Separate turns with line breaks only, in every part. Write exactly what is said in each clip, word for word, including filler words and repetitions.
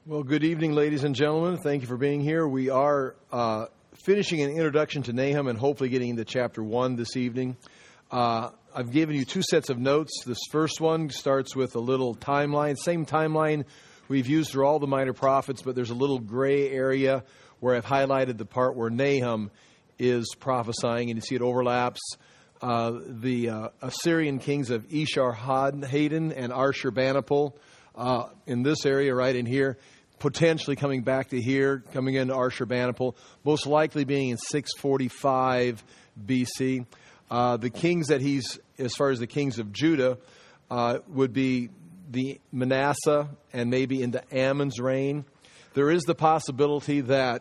Well, good evening, ladies and gentlemen. Thank you for being here. We are uh, finishing an introduction to Nahum and hopefully getting into chapter one this evening. Uh, I've given you two sets of notes. This first one starts with a little timeline, same timeline we've used through all the minor prophets, but there's a little gray area where I've highlighted the part where Nahum is prophesying, and you see it overlaps uh, the uh, Assyrian kings of Esarhaddon and Ashurbanipal uh, in this area right in here. Potentially coming back to here, coming into Ashurbanipal, most likely being in six forty-five B C. Uh, the kings that he's, as far as the kings of Judah, uh, would be the Manasseh and maybe into Ammon's reign. There is the possibility that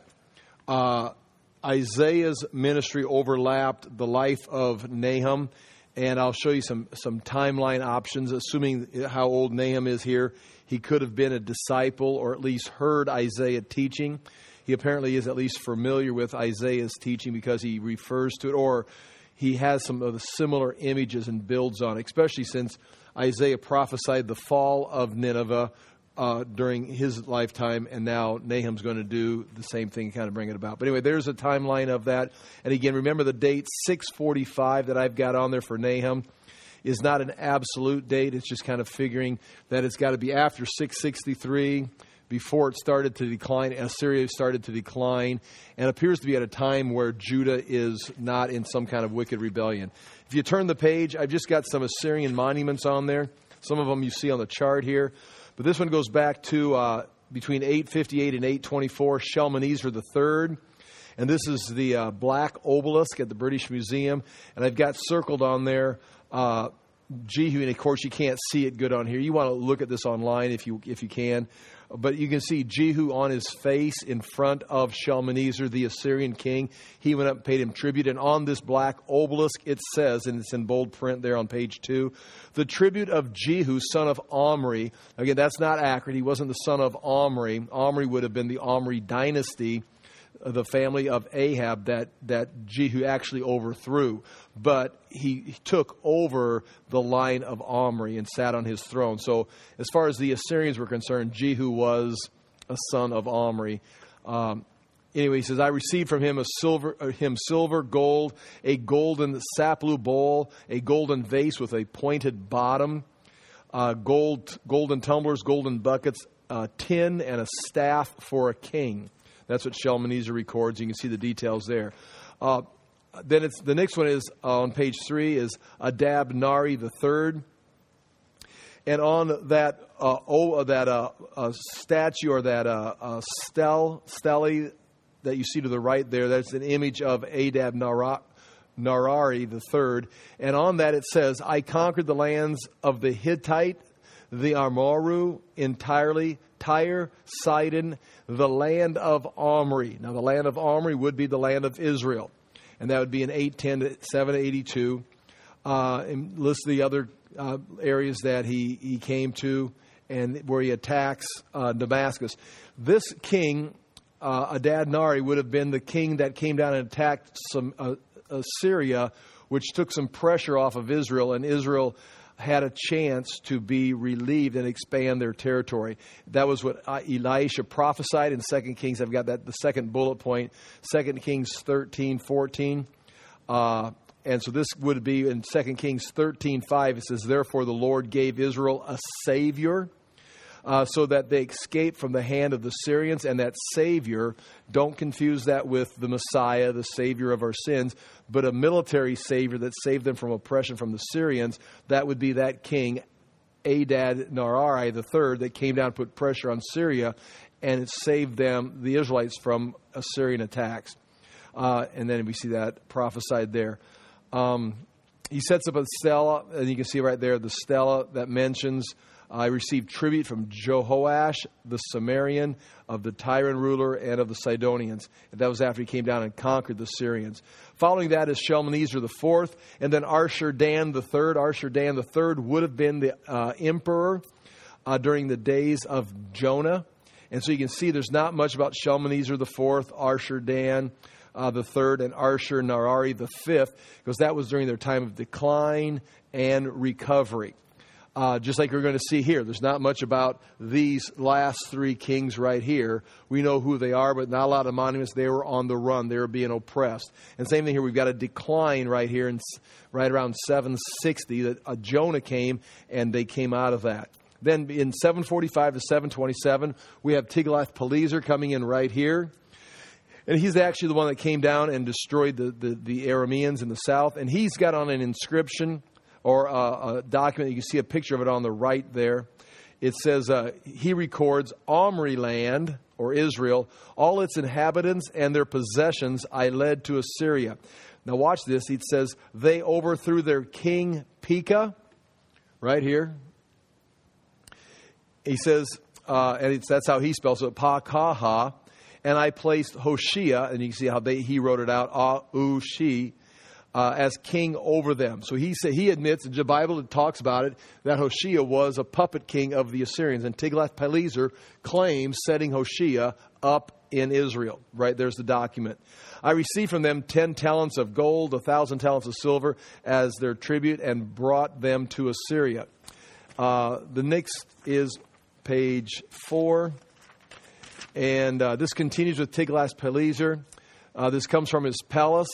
uh, Isaiah's ministry overlapped the life of Nahum, and I'll show you some, some timeline options, assuming how old Nahum is here. He could have been a disciple or at least heard Isaiah teaching. He apparently is at least familiar with Isaiah's teaching because he refers to it, or he has some of the similar images and builds on it, especially since Isaiah prophesied the fall of Nineveh uh, during his lifetime, and now Nahum's going to do the same thing and kind of bring it about. But anyway, there's a timeline of that. And again, remember the date six forty-five that I've got on there for Nahum is not an absolute date. It's just kind of figuring that it's got to be after six sixty-three, before it started to decline, Assyria started to decline, and appears to be at a time where Judah is not in some kind of wicked rebellion. If you turn the page, I've just got some Assyrian monuments on there. Some of them you see on the chart here. But this one goes back to uh, between eight fifty-eight and eight twenty-four, Shalmaneser the third. And this is the uh, black obelisk at the British Museum. And I've got circled on there Uh, Jehu, and of course you can't see it good on here. You want to look at this online if you if you can. But you can see Jehu on his face in front of Shalmaneser, the Assyrian king. He went up and paid him tribute. And on this black obelisk, it says, and it's in bold print there on page two, the tribute of Jehu, son of Omri. Again, that's not accurate. He wasn't the son of Omri. Omri would have been the Omri dynasty, the family of Ahab that, that Jehu actually overthrew. But he, he took over the line of Omri and sat on his throne. So as far as the Assyrians were concerned, Jehu was a son of Omri. Um, anyway, he says, I received from him a silver, uh, him silver, gold, a golden saplu bowl, a golden vase with a pointed bottom, uh, gold, golden tumblers, golden buckets, uh, tin, and a staff for a king. That's what Shalmaneser records. You can see the details there. Uh, then it's the next one is uh, on page three is Adab Nari the third, and on that uh, oh that uh, uh, statue or that uh, uh, stel stele that you see to the right there, that's an image of Adab Nara, Narari the third, and on that it says, "I conquered the lands of the Hittite, the Amoru entirely, Tyre, Sidon, the land of Omri." Now, the land of Omri would be the land of Israel, and that would be in eight ten to seven eighty-two. Uh, and lists the other uh, areas that he, he came to and where he attacks uh, Damascus. This king, uh, Adad-Nari, would have been the king that came down and attacked some uh, Assyria, which took some pressure off of Israel, and Israel had a chance to be relieved and expand their territory. That was what Elisha prophesied in Second Kings. I've got that, the second bullet point, Second Kings thirteen fourteen. Uh, and so this would be in Second Kings thirteen five. It says, "Therefore the Lord gave Israel a Savior, uh, so that they escaped from the hand of the Syrians." And that Savior, don't confuse that with the Messiah, the Savior of our sins, but a military Savior that saved them from oppression from the Syrians. That would be that king, Adad Narari the third, that came down and put pressure on Syria, and it saved them, the Israelites, from Assyrian attacks. Uh, and then we see that prophesied there. Um, he sets up a stela, and you can see right there the stela that mentions, "I received tribute from Jehoash, the Samarian, of the Tyrian ruler, and of the Sidonians." And that was after he came down and conquered the Syrians. Following that is Shalmaneser the fourth, and then Ashur-Dan the third. Ashur-Dan the third would have been the uh, emperor uh, during the days of Jonah. And so you can see there's not much about Shalmaneser the fourth, Ashur-Dan uh, the third, and Ashur-Narari the fifth, because that was during their time of decline and recovery. Uh, just like we're going to see here. There's not much about these last three kings right here. We know who they are, but not a lot of monuments. They were on the run. They were being oppressed. And same thing here. We've got a decline right here, in, right around seven sixty, that uh, Jonah came, and they came out of that. Then in seven forty-five to seven twenty-seven, we have Tiglath-Pileser coming in right here. And he's actually the one that came down and destroyed the, the, the Arameans in the south. And he's got on an inscription or a, a document. You can see a picture of it on the right there. It says, uh, he records, Omri land, or Israel, all its inhabitants and their possessions I led to Assyria. Now watch this. It says, they overthrew their king Pekah, right here. He says, uh, and it's, that's how he spells it, Pa-Kaha. And I placed Hoshea, and you can see how they, he wrote it out, Ah-U-Shi, uh, as king over them. So he said, he admits, in the Bible it talks about it, that Hoshea was a puppet king of the Assyrians. And Tiglath-Pileser claims setting Hoshea up in Israel. Right, there's the document. I received from them ten talents of gold, a thousand talents of silver as their tribute, and brought them to Assyria. Uh, the next is page four. And uh, this continues with Tiglath-Pileser. Uh, this comes from his palace.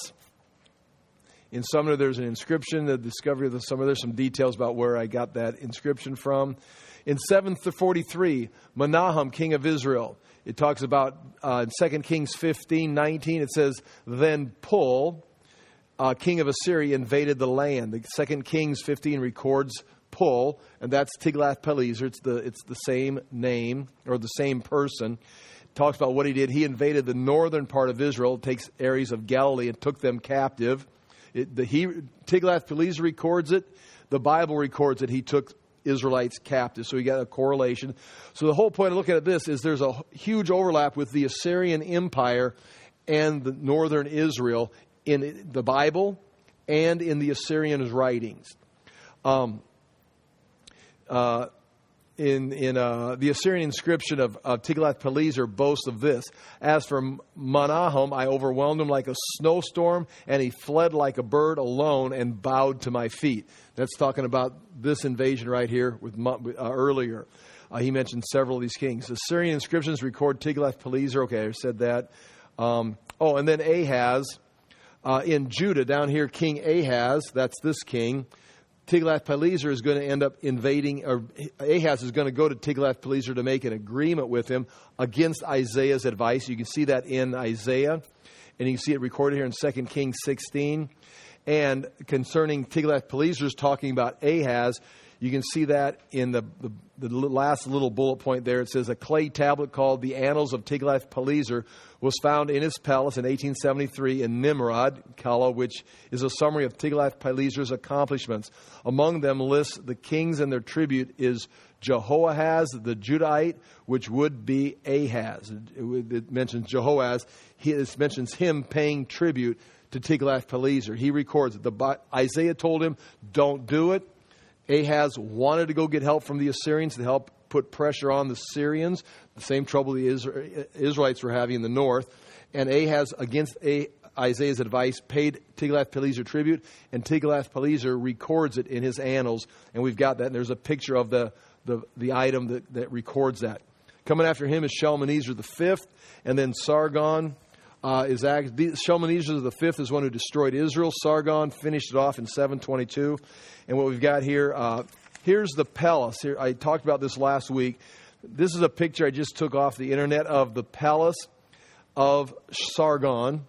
In Sumner, there's an inscription, the discovery of the Sumner. There's some details about where I got that inscription from. In seven forty-three, Menahem, king of Israel. It talks about, uh, in Second Kings fifteen nineteen, it says, then Pul, uh, king of Assyria, invaded the land. The Second Kings fifteen records Pul, and that's Tiglath-Pileser. It's the, it's the same name, or the same person. Talks about what he did. He invaded the northern part of Israel, takes areas of Galilee, and took them captive. It, the, he, Tiglath-Pileser records it. The Bible records that he took Israelites captive. So you got a correlation. So the whole point of looking at this is there's a huge overlap with the Assyrian Empire and the northern Israel in the Bible and in the Assyrians' writings. Um, uh, In in uh, the Assyrian inscription of, of Tiglath-Pileser boasts of this. As for Menahem, I overwhelmed him like a snowstorm, and he fled like a bird alone and bowed to my feet. That's talking about this invasion right here with uh, earlier. Uh, he mentioned several of these kings. Assyrian inscriptions record Tiglath-Pileser. Okay, I said that. Um, oh, and then Ahaz uh, in Judah down here. King Ahaz, that's this king. Tiglath-Pileser is going to end up invading, or Ahaz is going to go to Tiglath-Pileser to make an agreement with him against Isaiah's advice. You can see that in Isaiah, and you can see it recorded here in Second Kings sixteen. And concerning Tiglath-Pileser is talking about Ahaz, you can see that in the, the, the last little bullet point there. It says a clay tablet called the Annals of Tiglath-Pileser was found in his palace in eighteen seventy-three in Nimrod, Kala, which is a summary of Tiglath-Pileser's accomplishments. Among them lists the kings and their tribute is Jehoahaz, the Judahite, which would be Ahaz. It, it mentions Jehoahaz. He, it mentions him paying tribute to Tiglath-Pileser. He records it. The, Isaiah told him, don't do it. Ahaz wanted to go get help from the Assyrians to help put pressure on the Syrians, the same trouble the Israelites were having in the north. And Ahaz, against Isaiah's advice, paid Tiglath-Pileser tribute, and Tiglath-Pileser records it in his annals. And we've got that, and there's a picture of the, the, the item that, that records that. Coming after him is Shalmaneser the fifth, and then Sargon. Uh, is Shalmaneser the fifth is one who destroyed Israel. Sargon finished it off in seven twenty-two. And what we've got here, uh, here's the palace. Here, I talked about this last week. This is a picture I just took off the internet of the palace of Sargon.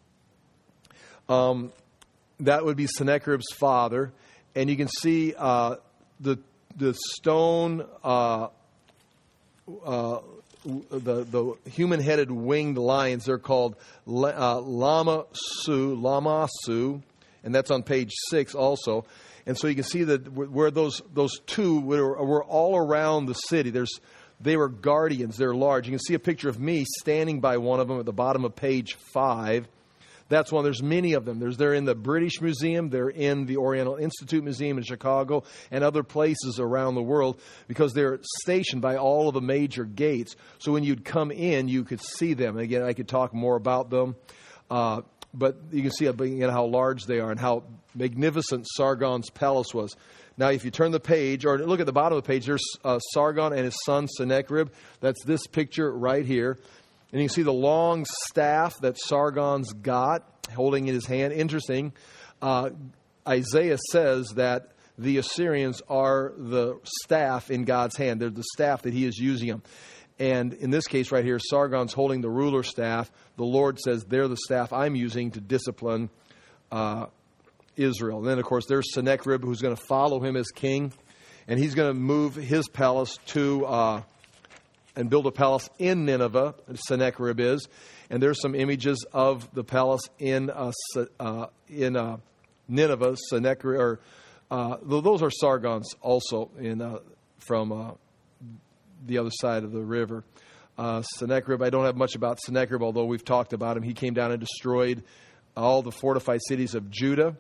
Um, that would be Sennacherib's father. And you can see uh, the the stone... Uh, uh, The, the human-headed winged lions, they're called uh, Lama-Su, Lama-Su, and that's on page six also. And so you can see that where those those two were, were all around the city. There's they were guardians. They're large. You can see a picture of me standing by one of them at the bottom of page five. That's one. There's many of them. There's they're in the British Museum. They're in the Oriental Institute Museum in Chicago and other places around the world because they're stationed by all of the major gates. So when you'd come in, you could see them. And again, I could talk more about them. Uh, but you can see again how large they are and how magnificent Sargon's palace was. Now, if you turn the page, or look at the bottom of the page, there's uh, Sargon and his son Sennacherib. That's this picture right here. And you can see the long staff that Sargon's got, holding in his hand. Interesting. Uh, Isaiah says that the Assyrians are the staff in God's hand. They're the staff that he is using them. And in this case right here, Sargon's holding the ruler staff. The Lord says they're the staff I'm using to discipline uh, Israel. And then, of course, there's Sennacherib, who's going to follow him as king. And he's going to move his palace to uh, and build a palace in Nineveh, Sennacherib is. And there's some images of the palace in uh, uh, in uh, Nineveh, Sennacherib. Or, uh, those are Sargon's also in uh, from... Uh, the other side of the river. Uh, Sennacherib, I don't have much about Sennacherib, although we've talked about him. He came down and destroyed all the fortified cities of Judah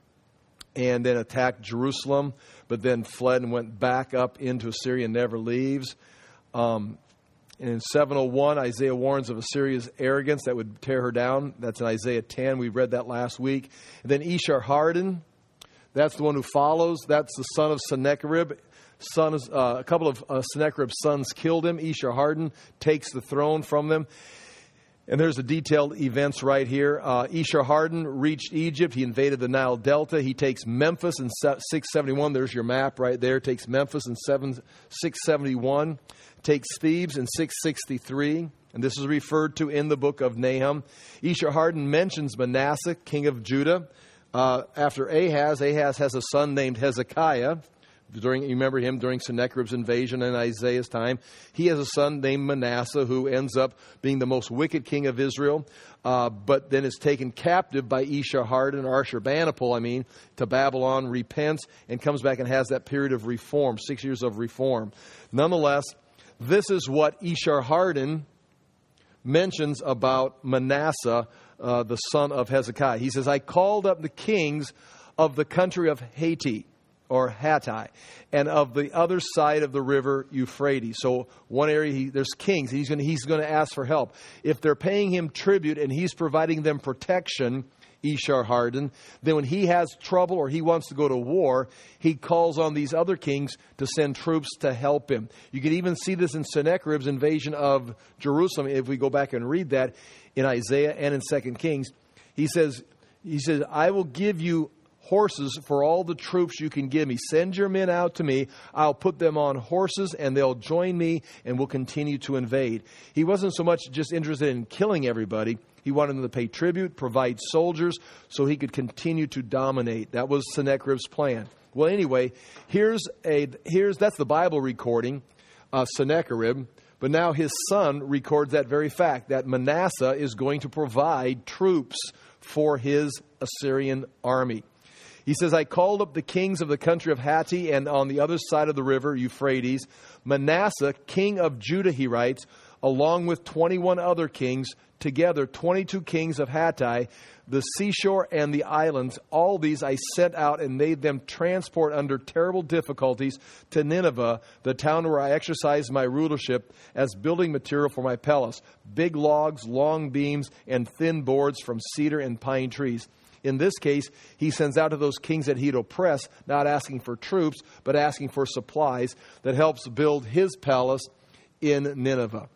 and then attacked Jerusalem, but then fled and went back up into Assyria and never leaves. Um, and in seven oh one, Isaiah warns of Assyria's arrogance that would tear her down. That's in Isaiah ten. We read that last week. And then Esarhaddon, that's the one who follows. That's the son of Sennacherib. Son is, uh, a couple of uh, Sennacherib's sons killed him. Esarhaddon takes the throne from them. And there's the detailed events right here. Uh, Esarhaddon reached Egypt. He invaded the Nile Delta. He takes Memphis in six seventy-one. There's your map right there. Takes Memphis in six seventy-one. Takes Thebes in six sixty-three. And this is referred to in the book of Nahum. Esarhaddon mentions Manasseh, king of Judah. Uh, after Ahaz, Ahaz has a son named Hezekiah. During, you remember him during Sennacherib's invasion in Isaiah's time. He has a son named Manasseh who ends up being the most wicked king of Israel, uh, but then is taken captive by Esarhaddon, or Ashurbanipal, I mean, to Babylon, repents, and comes back and has that period of reform, six years of reform. Nonetheless, this is what Esarhaddon mentions about Manasseh, uh, the son of Hezekiah. He says, I called up the kings of the country of Haiti, or Hattai, and of the other side of the river Euphrates. So one area, he, there's kings. He's going he's going to ask for help. If they're paying him tribute and he's providing them protection, Esarhaddon, then when he has trouble or he wants to go to war, he calls on these other kings to send troops to help him. You can even see this in Sennacherib's invasion of Jerusalem. If we go back and read that in Isaiah and in Second Kings, he says, he says, I will give you horses for all the troops you can give me. Send your men out to me. I'll put them on horses and they'll join me and we'll continue to invade. He wasn't so much just interested in killing everybody. He wanted them to pay tribute, provide soldiers so he could continue to dominate. That was Sennacherib's plan. Well, anyway, here's a here's that's the Bible recording, uh, Sennacherib. But now his son records that very fact, that Manasseh is going to provide troops for his Assyrian army. He says, I called up the kings of the country of Hatti and on the other side of the river, Euphrates. Manasseh, king of Judah, he writes, along with twenty-one other kings, together twenty-two kings of Hatti, the seashore and the islands, all these I sent out and made them transport under terrible difficulties to Nineveh, the town where I exercised my rulership, as building material for my palace, big logs, long beams, and thin boards from cedar and pine trees. In this case, he sends out to those kings that he'd oppress, not asking for troops, but asking for supplies that helps build his palace in Nineveh.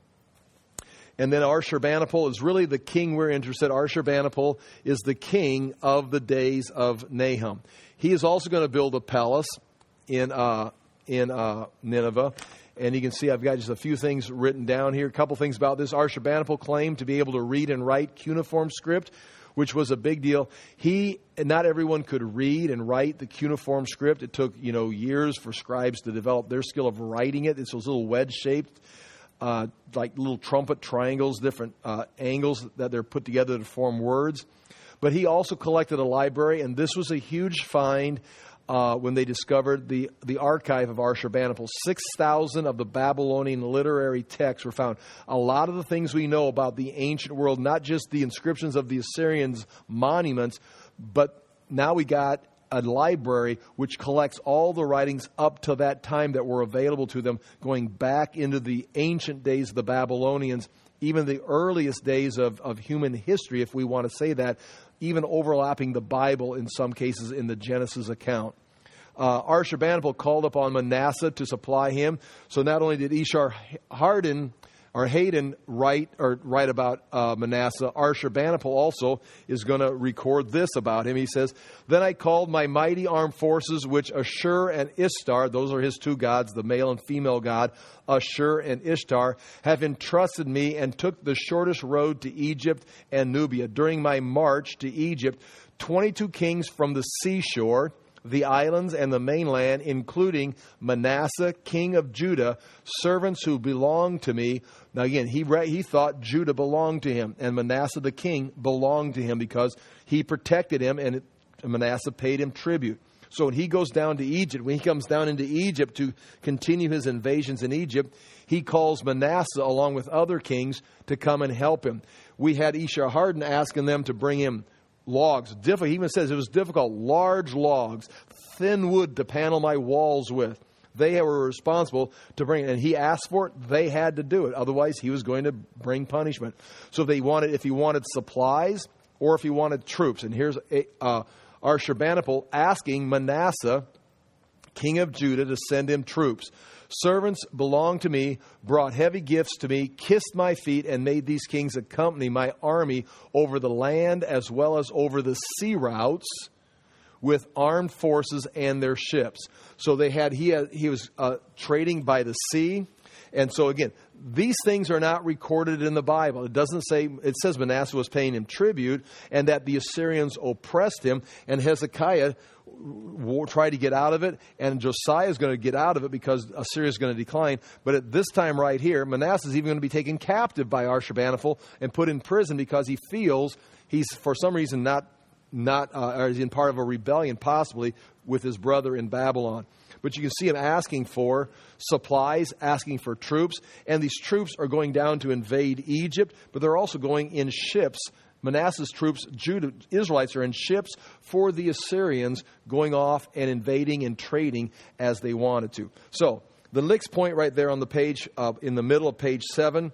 And then Ashurbanipal is really the king we're interested in. Ashurbanipal is the king of the days of Nahum. He is also going to build a palace in uh, in uh, Nineveh. And you can see I've got just a few things written down here. A couple things about this. Ashurbanipal claimed to be able to read and write cuneiform script, which was a big deal. He, not everyone could read and write the cuneiform script. It took, you know, years for scribes to develop their skill of writing it. It's those little wedge-shaped, uh, like little trumpet triangles, different uh, angles that they're put together to form words. But he also collected a library, and this was a huge find uh, when they discovered the, the archive of Ashurbanipal. six thousand of the Babylonian literary texts were found. A lot of the things we know about the ancient world, not just the inscriptions of the Assyrians' monuments, but now we got a library which collects all the writings up to that time that were available to them, going back into the ancient days of the Babylonians, even the earliest days of, of human history, if we want to say that, even overlapping the Bible in some cases in the Genesis account. Uh, Ashurbanipal called upon Manasseh to supply him. So not only did Esarhaddon or Haddon write or write about uh, Manasseh, Ashurbanipal also is going to record this about him. He says, "Then I called my mighty armed forces, which Ashur and Ishtar," those are his two gods, the male and female god, Ashur and Ishtar, "have entrusted me, and took the shortest road to Egypt and Nubia. During my march to Egypt, twenty-two kings from the seashore, the islands, and the mainland, including Manasseh, king of Judah, servants who belonged to me." Now again, he re- he thought Judah belonged to him, and Manasseh the king belonged to him because he protected him, and it, Manasseh paid him tribute. So when he goes down to Egypt, when he comes down into Egypt to continue his invasions in Egypt, he calls Manasseh along with other kings to come and help him. We had Esarhaddon asking them to bring him logs. Diff- he even says it was difficult. Large logs, thin wood to panel my walls with. They were responsible to bring it. And he asked for it. They had to do it. Otherwise, he was going to bring punishment. So if they wanted, if he wanted supplies or if he wanted troops. And here's uh, Ashurbanipal asking Manasseh, king of Judah, to send him troops. "Servants belong to me, brought heavy gifts to me, kissed my feet, and made these kings accompany my army over the land as well as over the sea routes with armed forces and their ships." So they had he had, he was uh, trading by the sea. And so again, these things are not recorded in the Bible. It doesn't say, it says Manasseh was paying him tribute and that the Assyrians oppressed him, and Hezekiah tried to get out of it, and Josiah is going to get out of it because Assyria is going to decline. But at this time right here, Manasseh is even going to be taken captive by Ashurbanipal and put in prison because he feels he's for some reason not not uh, or is in part of a rebellion, possibly with his brother in Babylon. But you can see him asking for supplies, asking for troops, and these troops are going down to invade Egypt, but they're also going in ships. Manasseh's troops, Judah, Israelites, are in ships for the Assyrians, going off and invading and trading as they wanted to. So the next point right there on the page, uh, in the middle of page seven,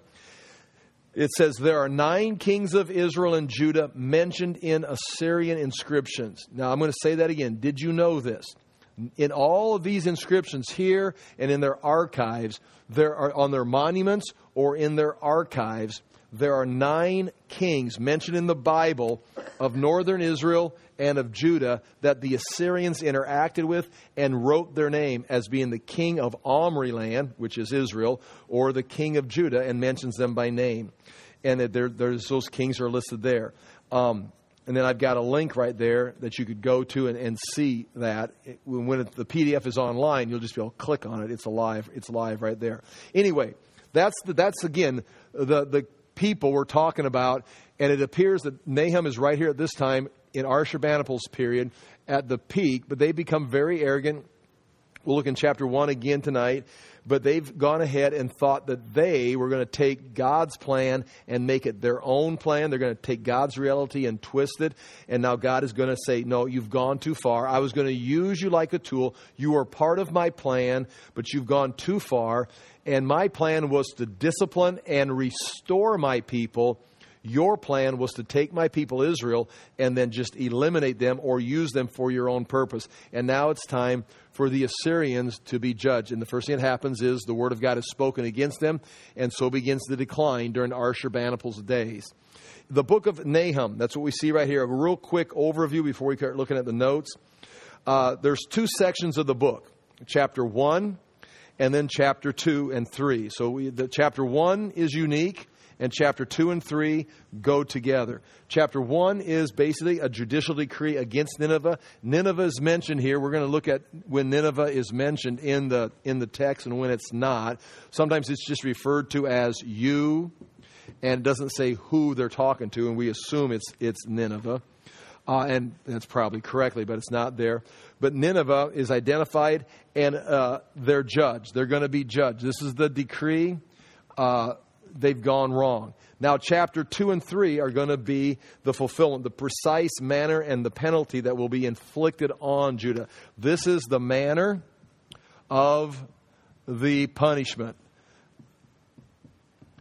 it says there are nine kings of Israel and Judah mentioned in Assyrian inscriptions. Now I'm going to say that again. Did you know this? In all of these inscriptions here and in their archives, there are on their monuments or in their archives, there are nine kings mentioned in the Bible of northern Israel and of Judah that the Assyrians interacted with and wrote their name as being the king of Omri land, which is Israel, or the king of Judah, and mentions them by name. And that there, there's those kings are listed there. Um, and then I've got a link right there that you could go to and, and see that. It, when it, the P D F is online, you'll just be able to click on it. It's alive. It's live right there. Anyway, that's the, that's again the the people we're talking about, and it appears that Nahum is right here at this time in Ashurbanipal's period at the peak, but they become very arrogant. We'll look in chapter one again tonight, but they've gone ahead and thought that they were going to take God's plan and make it their own plan. They're going to take God's reality and twist it, and now God is going to say, no, you've gone too far. I was going to use you like a tool. You are part of my plan, but you've gone too far, and my plan was to discipline and restore my people. Your plan was to take my people Israel and then just eliminate them or use them for your own purpose. And now it's time for the Assyrians to be judged. And the first thing that happens is the word of God is spoken against them, and so begins the decline during Ashurbanipal's days. The book of Nahum, that's what we see right here. A real quick overview before we start looking at the notes. Uh, there's two sections of the book, chapter one and then chapter two and three. So we, the chapter one is unique, and chapter two and three go together. Chapter one is basically a judicial decree against Nineveh. Nineveh is mentioned here. We're going to look at when Nineveh is mentioned in the in the text and when it's not. Sometimes it's just referred to as you, and it doesn't say who they're talking to, and we assume it's it's Nineveh. Uh, and that's probably correctly, but it's not there. But Nineveh is identified, and uh, they're judged. They're going to be judged. This is the decree. Uh, they've gone wrong. Now, chapter two and three are going to be the fulfillment, the precise manner and the penalty that will be inflicted on Judah. This is the manner of the punishment.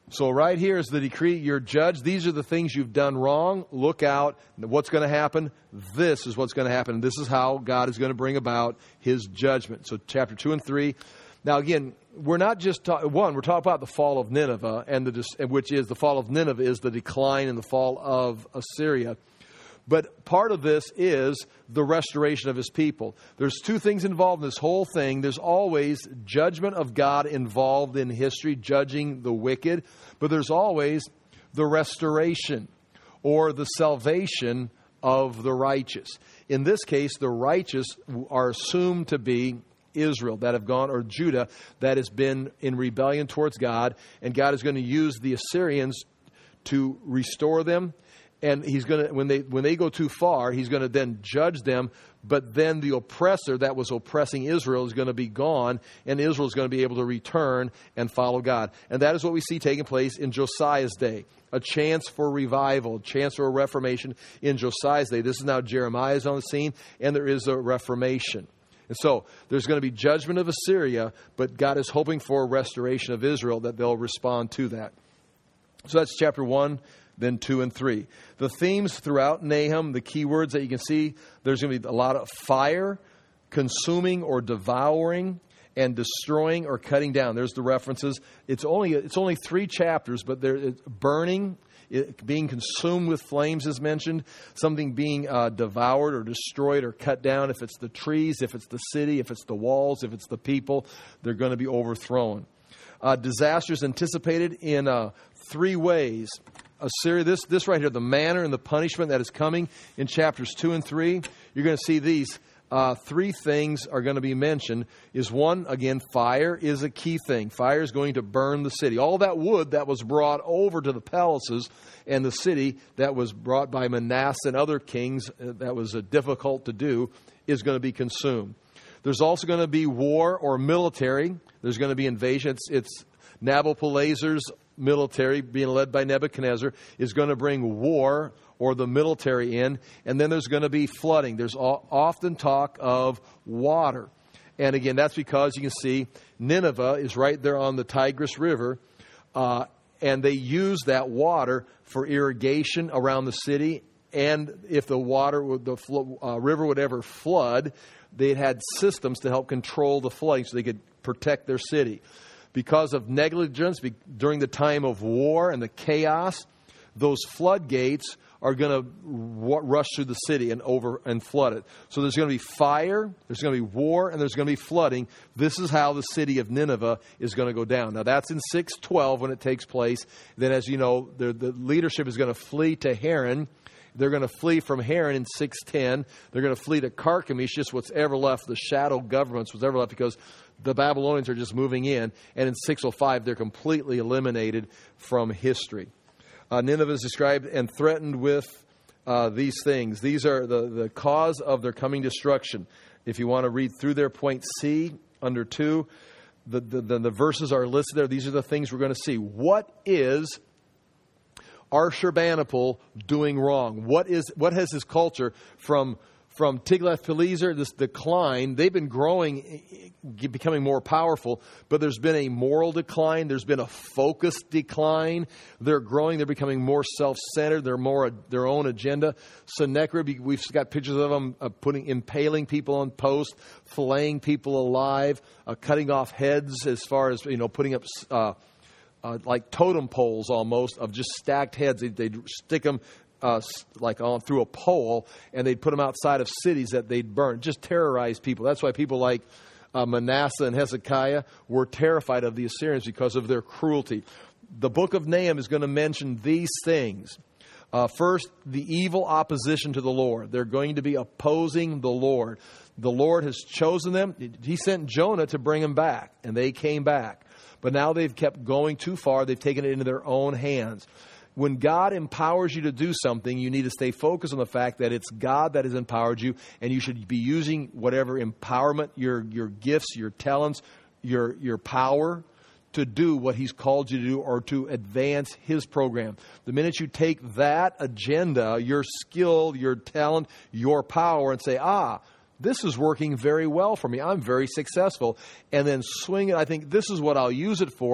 So right here is the decree. You're judged. These are the things you've done wrong. Look out. What's going to happen? This is what's going to happen. This is how God is going to bring about His judgment. So chapter two and three. Now again, we're not just ta- one. We're talking about the fall of Nineveh, and the which is the fall of Nineveh is the decline and the fall of Assyria. But part of this is the restoration of His people. There's two things involved in this whole thing. There's always judgment of God involved in history, judging the wicked. But there's always the restoration or the salvation of the righteous. In this case, the righteous are assumed to be Israel that have gone, or Judah that has been in rebellion towards God. And God is going to use the Assyrians to restore them. And he's going to, when they when they go too far, he's going to then judge them. But then the oppressor that was oppressing Israel is going to be gone, and Israel is going to be able to return and follow God. And that is what we see taking place in Josiah's day. A chance for revival, a chance for a reformation in Josiah's day. This is now Jeremiah's on the scene, and there is a reformation. And so there's going to be judgment of Assyria, but God is hoping for a restoration of Israel, that they'll respond to that. So that's chapter one. Then two and three. The themes throughout Nahum, the key words that you can see, there's going to be a lot of fire, consuming or devouring, and destroying or cutting down. There's the references. It's only it's only three chapters, but there it's burning, it, being consumed with flames is mentioned. Something being uh, devoured or destroyed or cut down. If it's the trees, if it's the city, if it's the walls, if it's the people, they're going to be overthrown. Uh, disasters anticipated in uh, three ways. Assyria, this this right here, the manner and the punishment that is coming in chapters two and three. You're going to see these uh, three things are going to be mentioned. Is one, again, fire is a key thing. Fire is going to burn the city. All that wood that was brought over to the palaces and the city that was brought by Manasseh and other kings uh, that was uh, difficult to do is going to be consumed. There's also going to be war or military. There's going to be invasion. It's, it's Nabopolassar's military, being led by Nebuchadnezzar, is going to bring war or the military in. And then there's going to be flooding. There's often talk of water. And again, that's because you can see Nineveh is right there on the Tigris River. Uh, and they use that water for irrigation around the city. And if the water, the uh, river would ever flood, they had systems to help control the flooding so they could protect their city. Because of negligence during the time of war and the chaos, those floodgates are going to rush through the city and over and flood it. So there's going to be fire, there's going to be war, and there's going to be flooding. This is how the city of Nineveh is going to go down. Now that's in six twelve when it takes place. Then, as you know, the, the leadership is going to flee to Haran. They're going to flee from Haran in six ten. They're going to flee to Carchemish, just what's ever left, the shadow governments, what's ever left, because the Babylonians are just moving in. And in six oh five, they're completely eliminated from history. Uh, Nineveh is described and threatened with uh, these things. These are the, the cause of their coming destruction. If you want to read through there, point C, under two, the, the, the, the verses are listed there. These are the things we're going to see. What is Ashurbanipal doing wrong? What is what has his culture from from Tiglath-Pileser, this decline? They've been growing, becoming more powerful, but there's been a moral decline. There's been a focus decline. They're growing. They're becoming more self-centered. They're more their own agenda. Sennacherib, we've got pictures of them uh, putting impaling people on posts, filleting people alive, uh, cutting off heads, as far as you know, putting up. Uh, Uh, like totem poles almost of just stacked heads. They'd, they'd stick them uh, like on through a pole, and they'd put them outside of cities that they'd burn. Just terrorize people. That's why people like uh, Manasseh and Hezekiah were terrified of the Assyrians, because of their cruelty. The book of Nahum is going to mention these things. Uh, first, the evil opposition to the Lord. They're going to be opposing the Lord. The Lord has chosen them. He sent Jonah to bring them back, and they came back. But now they've kept going too far. They've taken it into their own hands. When God empowers you to do something, you need to stay focused on the fact that it's God that has empowered you, and you should be using whatever empowerment, your your gifts, your talents, your your power to do what He's called you to do, or to advance His program. The minute you take that agenda, your skill, your talent, your power, and say, ah, this is working very well for me, I'm very successful, and then swing it, I think this is what I'll use it for,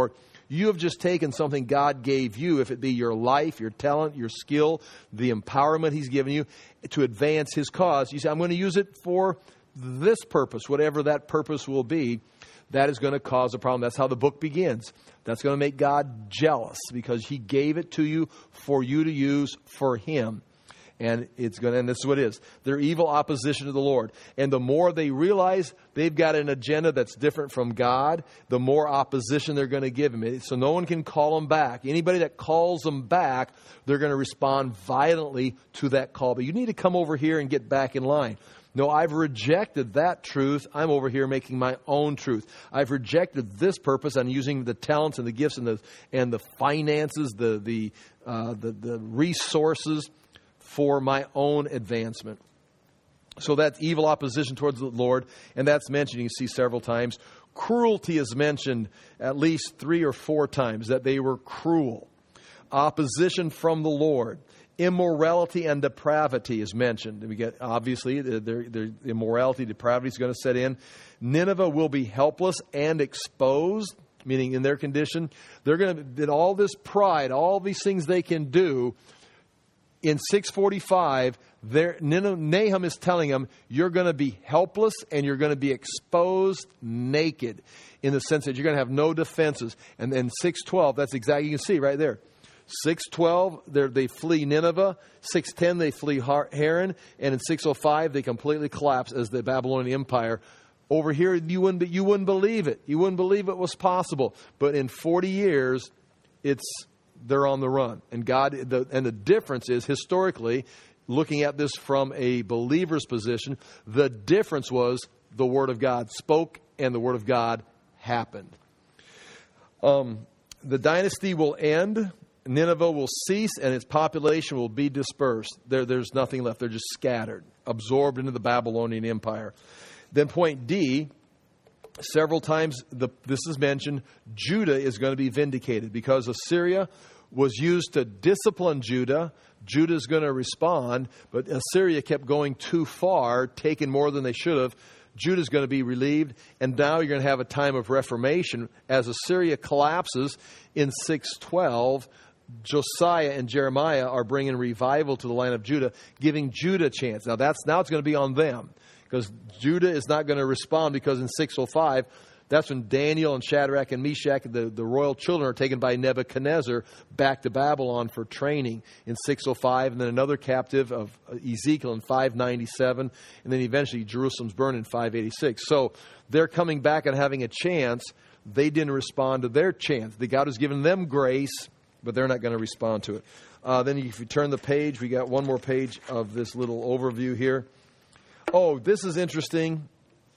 You have just taken something God gave you, if it be your life, your talent, your skill, the empowerment He's given you to advance His cause. You say, I'm going to use it for this purpose, whatever that purpose will be. That is going to cause a problem. That's how the book begins. That's going to make God jealous because He gave it to you for you to use for Him. And it's going to, and this is what it is. They're evil opposition to the Lord. And the more they realize they've got an agenda that's different from God, the more opposition they're going to give Him. So no one can call them back. Anybody that calls them back, they're going to respond violently to that call. But you need to come over here and get back in line. No, I've rejected that truth. I'm over here making my own truth. I've rejected this purpose. I'm using the talents and the gifts and the and the finances, the the uh, the, the resources for my own advancement. So that's evil opposition towards the Lord, and that's mentioned, you see, several times. Cruelty is mentioned at least three or four times, that they were cruel. Opposition from the Lord. Immorality and depravity is mentioned. We get, obviously, their, their immorality, depravity is going to set in. Nineveh will be helpless and exposed, meaning in their condition. They're going to, all this pride, all these things they can do. In six forty-five, Nahum is telling them, you're going to be helpless and you're going to be exposed naked, in the sense that you're going to have no defenses. And then six twelve, that's exactly, you can see right there. six twelve, they flee Nineveh. six ten, they flee Haran. And in six oh five, they completely collapse as the Babylonian Empire. Over here, you wouldn't, you wouldn't believe it. You wouldn't believe it was possible. But in forty years, it's they're on the run. And God, the, and the difference is, historically, looking at this from a believer's position, the difference was the Word of God spoke and the Word of God happened. Um, the dynasty will end. Nineveh will cease and its population will be dispersed. There, there's nothing left. They're just scattered, absorbed into the Babylonian Empire. Then point D, several times the, this is mentioned, Judah is going to be vindicated because Assyria was used to discipline Judah. Judah is going to respond, but Assyria kept going too far, taking more than they should have. Judah is going to be relieved, and now you're going to have a time of reformation. As Assyria collapses in six twelve, Josiah and Jeremiah are bringing revival to the land of Judah, giving Judah a chance. Now that's now it's going to be on them, because Judah is not going to respond, because in six oh five, that's when Daniel and Shadrach and Meshach, the, the royal children, are taken by Nebuchadnezzar back to Babylon for training in six oh five, and then another captive of Ezekiel in five ninety-seven, and then eventually Jerusalem's burned in five eighty-six. So they're coming back and having a chance. They didn't respond to their chance. The God has given them grace, but they're not going to respond to it. Uh, then if you turn the page, we got one more page of this little overview here. Oh, this is interesting.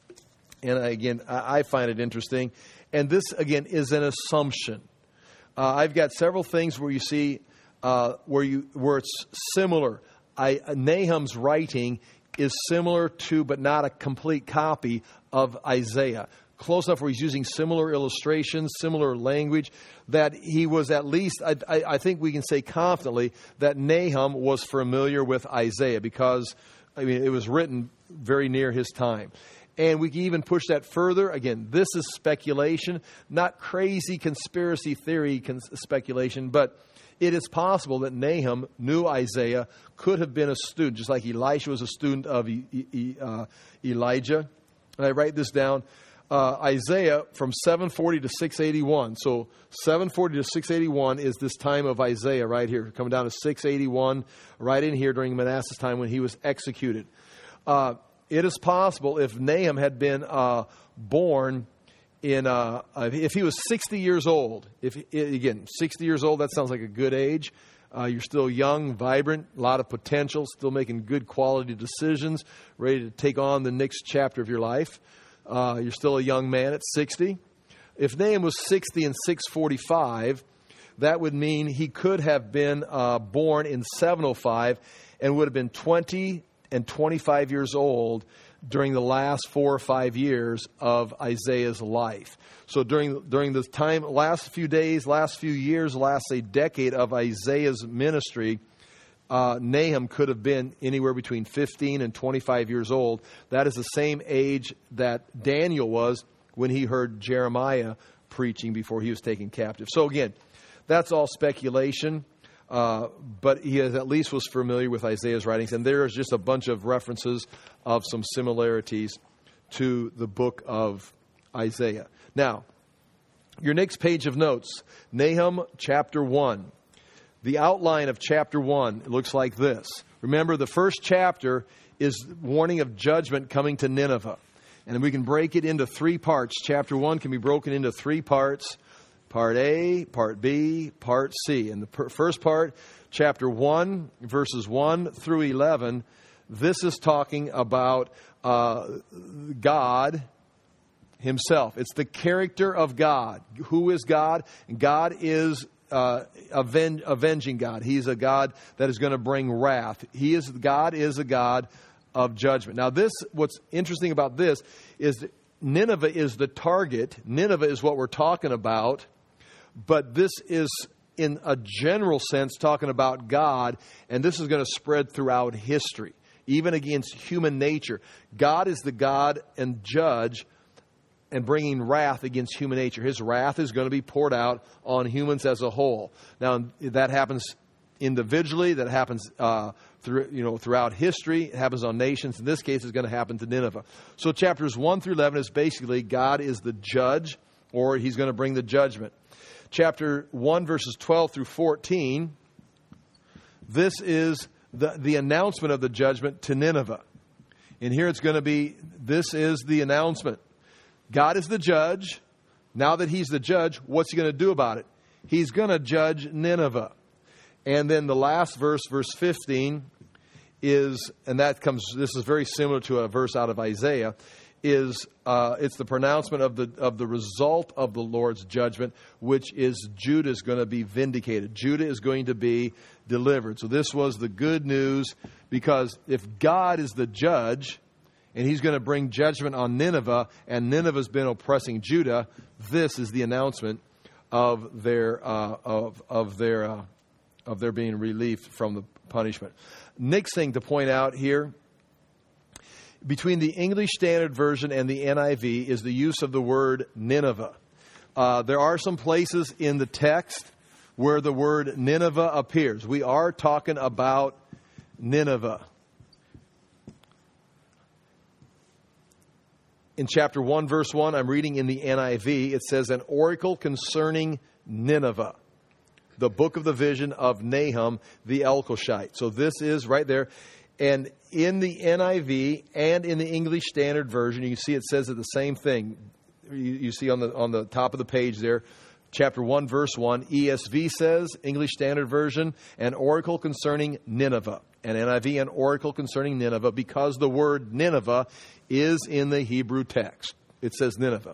And again, I find it interesting. And this, again, is an assumption. Uh, I've got several things where you see uh, where you where it's similar. I, Nahum's writing is similar to, but not a complete copy of Isaiah. Close enough where he's using similar illustrations, similar language, that he was at least, I, I, I think we can say confidently, that Nahum was familiar with Isaiah, because, I mean, it was written very near his time. And we can even push that further. Again, this is speculation, not crazy conspiracy theory cons- speculation, but it is possible that Nahum knew Isaiah, could have been a student, just like Elisha was a student of e- e- uh, Elijah. And I write this down. Uh, Isaiah from seven forty to six eighty-one. So seven forty to six eighty-one is this time of Isaiah right here, coming down to six eighty-one, right in here during Manasseh's time when he was executed. Uh, It is possible if Nahum had been uh, born in, uh, if he was sixty years old, if again, sixty years old, that sounds like a good age. Uh, you're still young, vibrant, a lot of potential, still making good quality decisions, ready to take on the next chapter of your life. Uh, you're still a young man at sixty. If Nahum was sixty in six forty-five, that would mean he could have been uh, born in seven oh five and would have been twenty and twenty-five years old during the last four or five years of Isaiah's life. So during during the time, last few days, last few years, last say decade of Isaiah's ministry, uh, Nahum could have been anywhere between fifteen and twenty-five years old. That is the same age that Daniel was when he heard Jeremiah preaching before he was taken captive. So again, that's all speculation, uh, but he has, at least was familiar with Isaiah's writings, and there is just a bunch of references of some similarities to the book of Isaiah. Now, your next page of notes, Nahum chapter one. The outline of chapter one looks like this. Remember, the first chapter is warning of judgment coming to Nineveh. And we can break it into three parts. Chapter one can be broken into three parts. Part A, Part B, Part C. And the per- first part, chapter one, verses one through eleven, this is talking about uh, God himself. It's the character of God. Who is God? God is uh, aven- avenging God. He's a God that is going to bring wrath. He is God is a God of judgment. Now, this what's interesting about this is that Nineveh is the target. Nineveh is what we're talking about, but this is in a general sense talking about God, and this is going to spread throughout history, even against human nature. God is the God and judge and bringing wrath against human nature. His wrath is going to be poured out on humans as a whole. Now, that happens individually, that happens uh, through, you know, throughout history. It happens on nations. In this case, it's going to happen to Nineveh. So chapters one through eleven is basically God is the judge, or he's going to bring the judgment. Chapter one, verses twelve through fourteen, this is the, the announcement of the judgment to Nineveh. And here it's going to be, this is the announcement. God is the judge. Now that he's the judge, what's he going to do about it? He's going to judge Nineveh. And then the last verse, verse fifteen, is, and that comes, this is very similar to a verse out of Isaiah, is uh, it's the pronouncement of the of the result of the Lord's judgment, which is Judah is going to be vindicated. Judah is going to be delivered. So this was the good news, because if God is the judge, and he's going to bring judgment on Nineveh, and Nineveh's been oppressing Judah, this is the announcement of their uh, of of their uh, of their being relieved from the punishment. Next thing to point out here, between the English Standard Version and the N I V is the use of the word Nineveh. Uh, there are some places in the text where the word Nineveh appears. We are talking about Nineveh. In chapter one, verse one, I'm reading in the N I V, it says, an oracle concerning Nineveh, the book of the vision of Nahum the Elkoshite. So this is right there. And in the N I V and in the English Standard Version, you see it says it the same thing. You, you see on the on the top of the page there, chapter one, verse one, E S V says, English Standard Version, an oracle concerning Nineveh. And N I V, an oracle concerning Nineveh, because the word Nineveh is in the Hebrew text. It says Nineveh.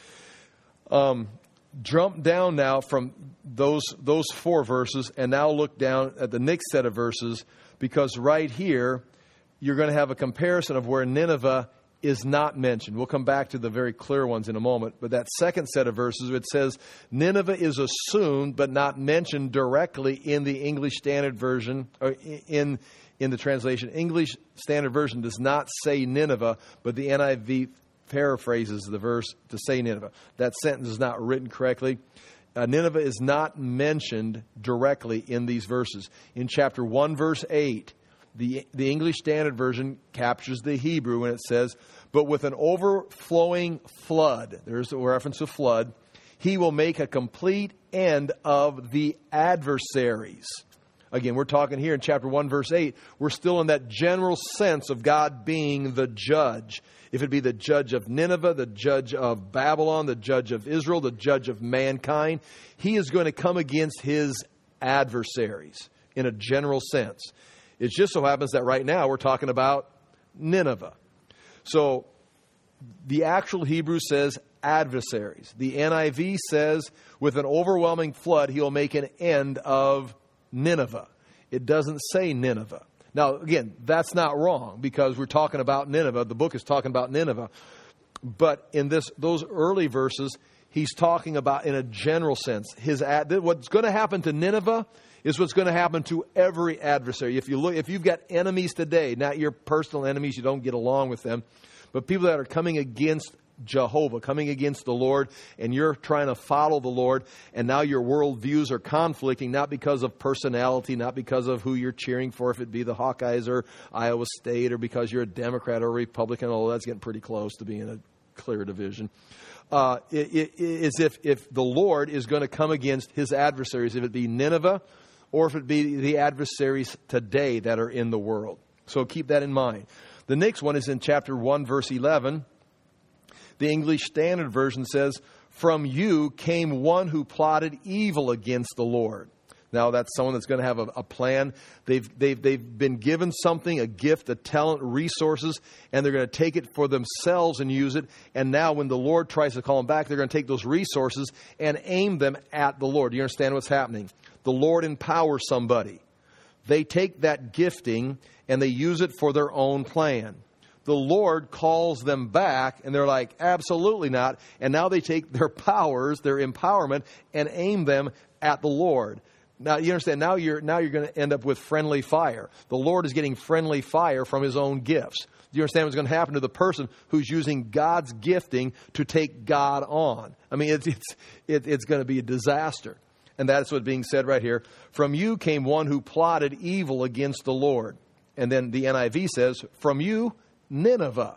Um, jump down now from those those four verses and now look down at the next set of verses, because right here you're going to have a comparison of where Nineveh is not mentioned. We'll come back to the very clear ones in a moment. But that second set of verses, it says Nineveh is assumed but not mentioned directly in the English Standard Version, or in in the translation. English Standard Version does not say Nineveh, but the N I V paraphrases the verse to say Nineveh. That sentence is not written correctly. Uh, Nineveh is not mentioned directly in these verses. In chapter one, verse eight, the, the English Standard Version captures the Hebrew when it says, but with an overflowing flood, there's a reference to flood, he will make a complete end of the adversaries. Again, we're talking here in chapter one, verse eight. We're still in that general sense of God being the judge. If it be the judge of Nineveh, the judge of Babylon, the judge of Israel, the judge of mankind, he is going to come against his adversaries in a general sense. It just so happens that right now we're talking about Nineveh. So the actual Hebrew says adversaries. The N I V says with an overwhelming flood, he'll make an end of Nineveh. It doesn't say Nineveh. Now, again, that's not wrong, because we're talking about Nineveh. The book is talking about Nineveh. But in this, those early verses, he's talking about in a general sense. His ad, what's going to happen to Nineveh is what's going to happen to every adversary. If you look, if you've got enemies today, not your personal enemies, you don't get along with them, but people that are coming against Jehovah, coming against the Lord, and you're trying to follow the Lord, and now your worldviews are conflicting, not because of personality, not because of who you're cheering for, if it be the Hawkeyes or Iowa State, or because you're a Democrat or a Republican, although that's getting pretty close to being a clear division. Uh, it, it, it's if, if the Lord is going to come against his adversaries, if it be Nineveh, or if it be the adversaries today that are in the world. So keep that in mind. The next one is in chapter one, verse eleven. The English Standard Version says, "From you came one who plotted evil against the Lord." Now, that's someone that's going to have a, a plan. They've, they've, they've been given something, a gift, a talent, resources, and they're going to take it for themselves and use it. And now when the Lord tries to call them back, they're going to take those resources and aim them at the Lord. Do you understand what's happening? The Lord empowers somebody. They take that gifting and they use it for their own plan. The Lord calls them back, and they're like, absolutely not. And now they take their powers, their empowerment, and aim them at the Lord. Now, you understand, now you're now you're going to end up with friendly fire. The Lord is getting friendly fire from his own gifts. Do you understand what's going to happen to the person who's using God's gifting to take God on? I mean, it's it's it, it's going to be a disaster. And that's what's being said right here. From you came one who plotted evil against the Lord. And then the N I V says, from you, Nineveh,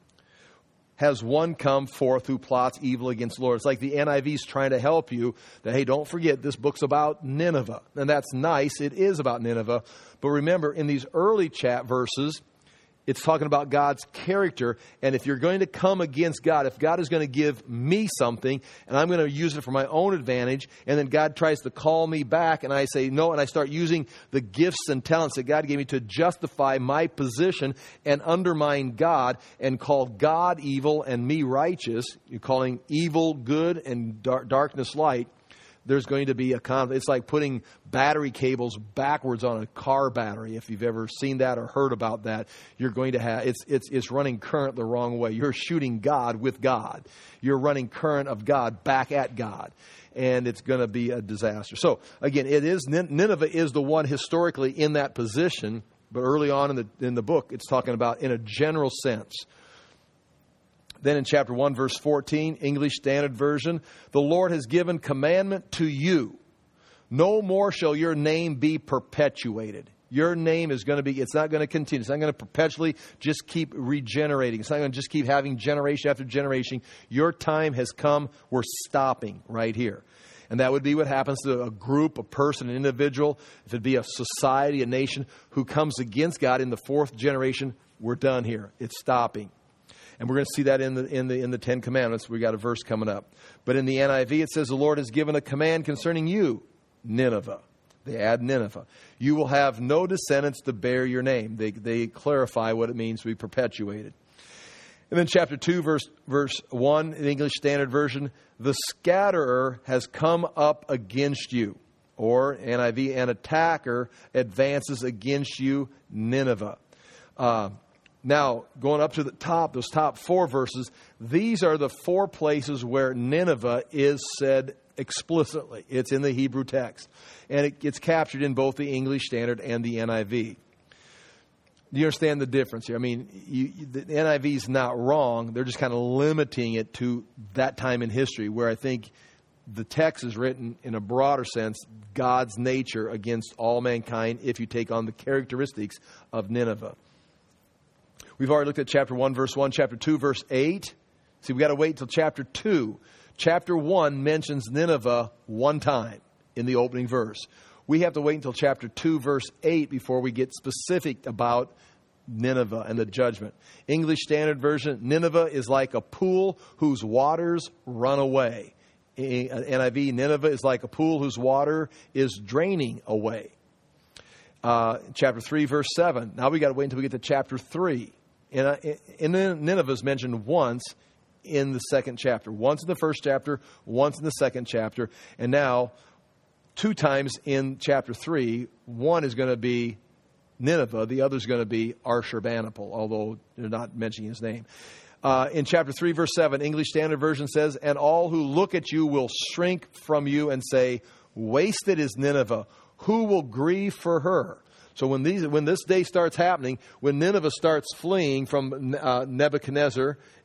has one come forth who plots evil against the Lord. It's like the N I V is trying to help you that, hey, don't forget, this book's about Nineveh. And that's nice. It is about Nineveh. But remember, in these early chat verses, it's talking about God's character. And if you're going to come against God, if God is going to give me something and I'm going to use it for my own advantage, and then God tries to call me back and I say no, and I start using the gifts and talents that God gave me to justify my position and undermine God and call God evil and me righteous, you're calling evil good and dar- darkness light, there's going to be a conflict. It's like putting battery cables backwards on a car battery. If you've ever seen that or heard about that, you're going to have, it's, it's, it's running current the wrong way. You're shooting God with God. You're running current of God back at God. And it's going to be a disaster. So again, it is, Nineveh is the one historically in that position, but early on in the, in the book, it's talking about in a general sense. Then in chapter one, verse fourteen, English Standard Version, the Lord has given commandment to you. No more shall your name be perpetuated. Your name is going to be, it's not going to continue. It's not going to perpetually just keep regenerating. It's not going to just keep having generation after generation. Your time has come. We're stopping right here. And that would be what happens to a group, a person, an individual. If it be a society, a nation who comes against God in the fourth generation, we're done here. It's stopping. And we're going to see that in the in the in the Ten Commandments. We got a verse coming up. But in the N I V, it says the Lord has given a command concerning you, Nineveh. They add Nineveh. You will have no descendants to bear your name. They they clarify what it means to be perpetuated. And then chapter two, verse verse one, the English Standard Version, the scatterer has come up against you. Or N I V, an attacker advances against you, Nineveh. Uh, Now, going up to the top, those top four verses, these are the four places where Nineveh is said explicitly. It's in the Hebrew text. And it gets captured in both the English Standard and the N I V. Do you understand the difference here? I mean, you, the N I V is not wrong. They're just kind of limiting it to that time in history, where I think the text is written in a broader sense, God's nature against all mankind if you take on the characteristics of Nineveh. We've already looked at chapter one, verse one, chapter two, verse eight. See, we've got to wait until chapter two. Chapter one mentions Nineveh one time in the opening verse. We have to wait until chapter two, verse eight before we get specific about Nineveh and the judgment. English Standard Version, Nineveh is like a pool whose waters run away. N I V, Nineveh is like a pool whose water is draining away. Uh, chapter three, verse seven. Now we got to wait until we get to chapter three. And, uh, and Nineveh is mentioned once in the second chapter. Once in the first chapter, once in the second chapter. And now, two times in chapter three. One is going to be Nineveh. The other is going to be Ashurbanipal, although they're not mentioning his name. Uh, in chapter three, verse seven, English Standard Version says, and all who look at you will shrink from you and say, wasted is Nineveh. Who will grieve for her? So when these, when this day starts happening, when Nineveh starts fleeing from uh, Nebuchadnezzar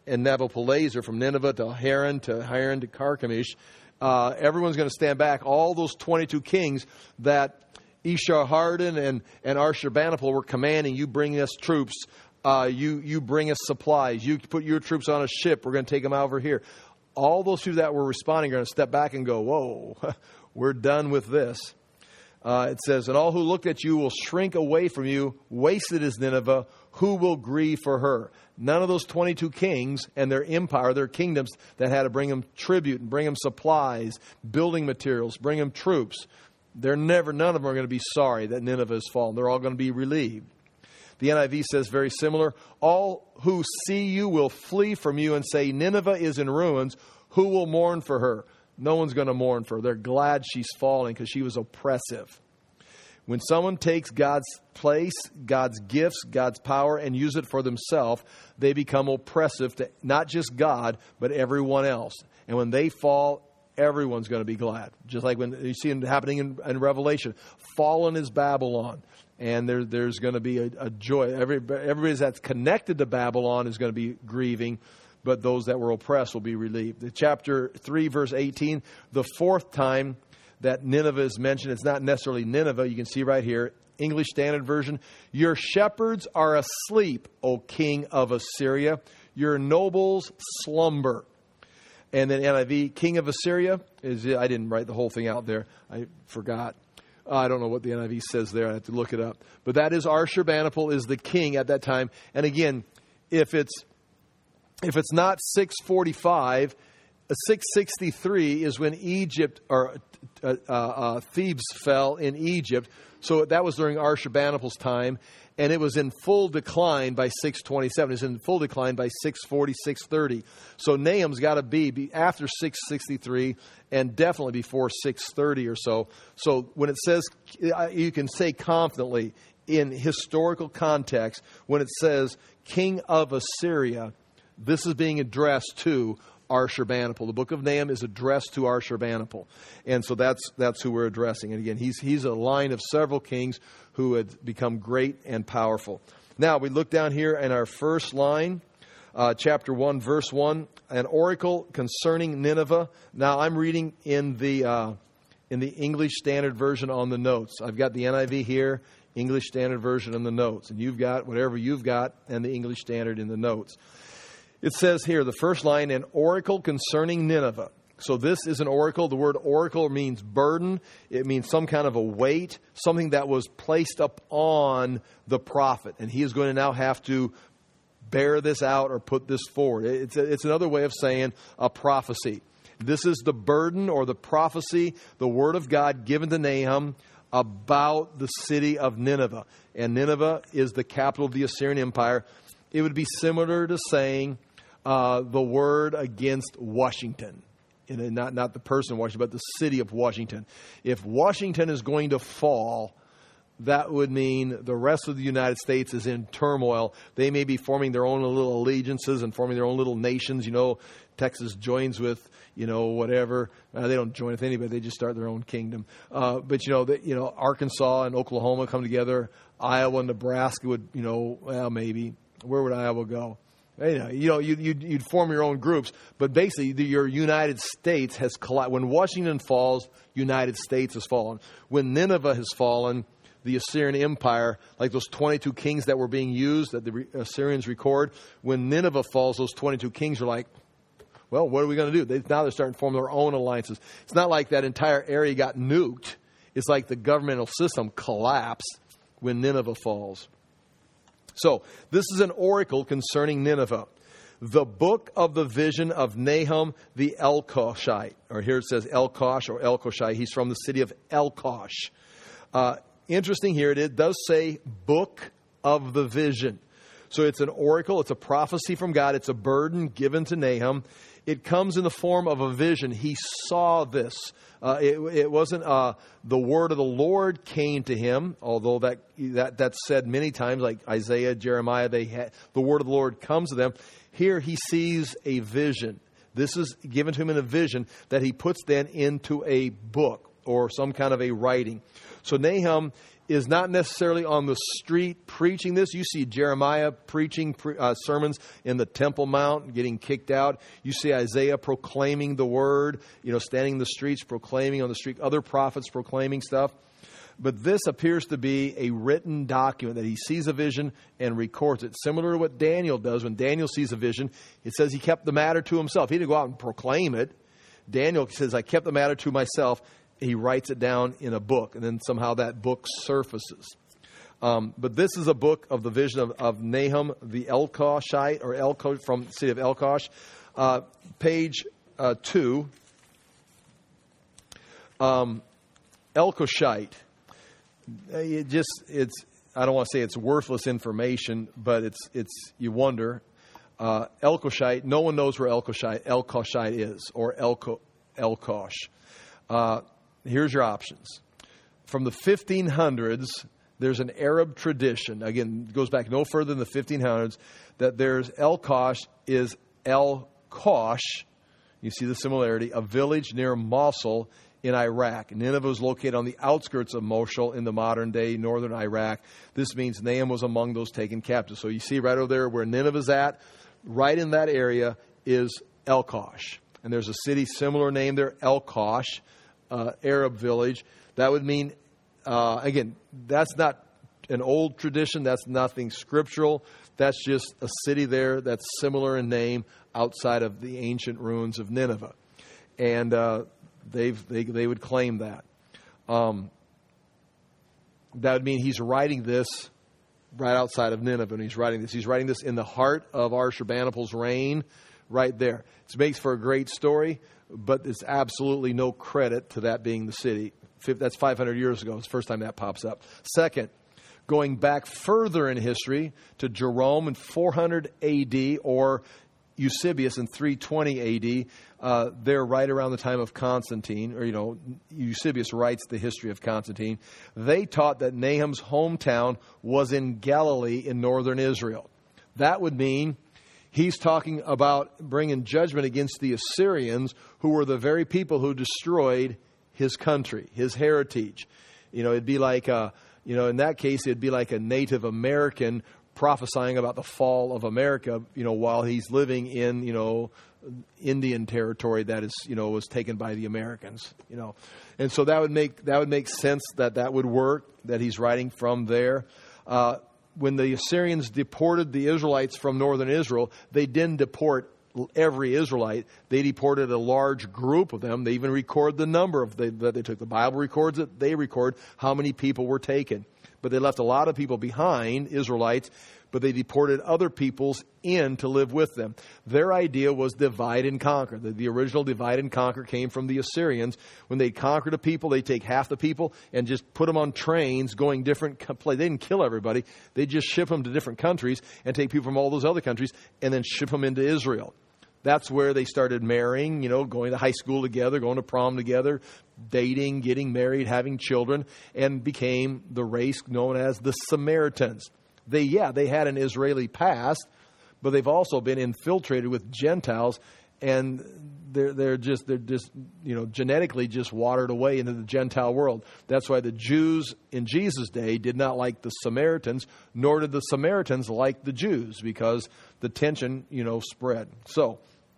and Nabopolassar, from Nineveh to Haran to Haran to Carchemish, uh, everyone's going to stand back. All those twenty-two kings that Esarhaddon and, and Ashurbanipal were commanding, you bring us troops, uh, you, you bring us supplies, you put your troops on a ship, we're going to take them over here. All those people that were responding are going to step back and go, whoa, we're done with this. Uh, it says, and all who looked at you will shrink away from you. Wasted is Nineveh. Who will grieve for her? None of those twenty-two kings and their empire, their kingdoms that had to bring them tribute and bring them supplies, building materials, bring them troops. They're never, none of them are going to be sorry that Nineveh has fallen. They're all going to be relieved. The N I V says very similar. All who see you will flee from you and say, Nineveh is in ruins. Who will mourn for her? No one's going to mourn for her. They're glad she's falling because she was oppressive. When someone takes God's place, God's gifts, God's power, and use it for themselves, they become oppressive to not just God, but everyone else. And when they fall, everyone's going to be glad. Just like when you see it happening in, in Revelation. Fallen is Babylon. And there, there's going to be a, a joy. Every, everybody that's connected to Babylon is going to be grieving, but those that were oppressed will be relieved. The chapter three, verse eighteen, the fourth time that Nineveh is mentioned, it's not necessarily Nineveh. You can see right here, English Standard Version. Your shepherds are asleep, O king of Assyria. Your nobles slumber. And then N I V, king of Assyria, is I didn't write the whole thing out there. I forgot. I don't know what the N I V says there. I have to look it up. But that is Ashurbanipal is the king at that time. And again, if it's if it's not six forty-five, six sixty-three is when Egypt or uh, uh, uh, Thebes fell in Egypt. So that was during Ashurbanipal's time. And it was in full decline by six twenty-seven. It's in full decline by six forty, six thirty. So Nahum's got to be, be after six sixty-three and definitely before six thirty or so. So when it says, you can say confidently in historical context, when it says king of Assyria, this is being addressed to Ashurbanipal. The book of Nahum is addressed to Ashurbanipal. And so that's that's who we're addressing. And again, he's he's a line of several kings who had become great and powerful. Now, we look down here in our first line, uh, chapter one, verse one, an oracle concerning Nineveh. Now, I'm reading in the uh, in the English Standard Version on the notes. I've got the N I V here, English Standard Version on the notes. And you've got whatever you've got and the English Standard in the notes. It says here, the first line, an oracle concerning Nineveh. So this is an oracle. The word oracle means burden. It means some kind of a weight, something that was placed up on the prophet. And he is going to now have to bear this out or put this forward. It's, a, it's another way of saying a prophecy. This is the burden or the prophecy, the word of God given to Nahum about the city of Nineveh. And Nineveh is the capital of the Assyrian Empire. It would be similar to saying uh, the word against Washington. And not, not the person Washington, but the city of Washington. If Washington is going to fall, that would mean the rest of the United States is in turmoil. They may be forming their own little allegiances and forming their own little nations. You know, Texas joins with, you know, whatever. Uh, they don't join with anybody. They just start their own kingdom. Uh, but, you know, the, you know, Arkansas and Oklahoma come together. Iowa and Nebraska would, you know, well, maybe. Where would Iowa go? You know, you know you'd, you'd, you'd form your own groups. But basically, the, your United States has collapsed. When Washington falls, United States has fallen. When Nineveh has fallen, the Assyrian Empire, like those twenty-two kings that were being used, that the Assyrians record, when Nineveh falls, those twenty-two kings are like, well, what are we going to do? They, now they're starting to form their own alliances. It's not like that entire area got nuked. It's like the governmental system collapsed when Nineveh falls. So, this is an oracle concerning Nineveh. The book of the vision of Nahum the Elkoshite. Or here it says Elkosh or Elkoshite. He's from the city of Elkosh. Uh, interesting here, it does say book of the vision. So it's an oracle, it's a prophecy from God, it's a burden given to Nahum. It comes in the form of a vision. He saw this. Uh, it, it wasn't uh, the word of the Lord came to him, although that that that's said many times, like Isaiah, Jeremiah, they had, the word of the Lord comes to them. Here he sees a vision. This is given to him in a vision that he puts then into a book or some kind of a writing. So Nahum is not necessarily on the street preaching this. You see Jeremiah preaching pre- uh, sermons in the Temple Mount, getting kicked out. You see Isaiah proclaiming the word, you know, standing in the streets, proclaiming on the street. Other prophets proclaiming stuff. But this appears to be a written document that he sees a vision and records it. Similar to what Daniel does. When Daniel sees a vision, it says he kept the matter to himself. He didn't go out and proclaim it. Daniel says, I kept the matter to myself. He writes it down in a book, and then somehow that book surfaces. Um, but this is a book of the vision of, of Nahum the Elkoshite, or Elkosh, from the city of Elkosh. Uh, page uh, two. Um, Elkoshite. It just, it's, I don't want to say it's worthless information, but it's, it's, you wonder. Uh, Elkoshite, no one knows where Elkoshite, Elkoshite is, or Elko, Elkosh. Uh, here's your options. From the fifteen hundreds, there's an Arab tradition, again, it goes back no further than the fifteen hundreds, that there's Elkosh is El-Kosh, you see the similarity, a village near Mosul in Iraq. Nineveh was located on the outskirts of Mosul in the modern-day northern Iraq. This means Nahum was among those taken captive. So you see right over there where Nineveh's at, right in that area is Elkosh. And there's a city, similar name there, Elkosh, uh, Arab village. That would mean, uh, again, that's not an old tradition. That's nothing scriptural. That's just a city there that's similar in name outside of the ancient ruins of Nineveh. And uh, they've, they they would claim that. Um, that would mean he's writing this right outside of Nineveh, and he's writing this. He's writing this in the heart of Ashurbanipal's reign, right there. It makes for a great story, but there's absolutely no credit to that being the city. That's five hundred years ago. It's the first time that pops up. Second, going back further in history to Jerome in four hundred A D or Eusebius in three twenty A D, uh, they're right around the time of Constantine, or, you know, Eusebius writes the history of Constantine. They taught that Nahum's hometown was in Galilee in northern Israel. That would mean he's talking about bringing judgment against the Assyrians, who were the very people who destroyed his country, his heritage. You know, it'd be like, a, you know, in that case, it'd be like a Native American prophesying about the fall of America, you know, while he's living in, you know, Indian territory that is, you know, was taken by the Americans, you know. And so that would make, that would make sense that that would work, that he's writing from there. Uh, when the Assyrians deported the Israelites from northern Israel, they didn't deport every Israelite. They deported a large group of them. They even record the number of the, that they took. The Bible records it. They record how many people were taken. But they left a lot of people behind, Israelites, but they deported other peoples in to live with them. Their idea was divide and conquer. The, the original divide and conquer came from the Assyrians. When they conquered a people, they take half the people and just put them on trains going different places. They didn't kill everybody. They just ship them to different countries and take people from all those other countries and then ship them into Israel. That's where they started marrying, you know, going to high school together, going to prom together, dating, getting married, having children, and became the race known as the Samaritans. They, yeah, they had an Israeli past, but they've also been infiltrated with Gentiles, and they're they're just they're just you know genetically just watered away into the Gentile world. That's why the Jews in Jesus' day did not like the Samaritans, nor did the Samaritans like the Jews, because the tension, you know, spread. So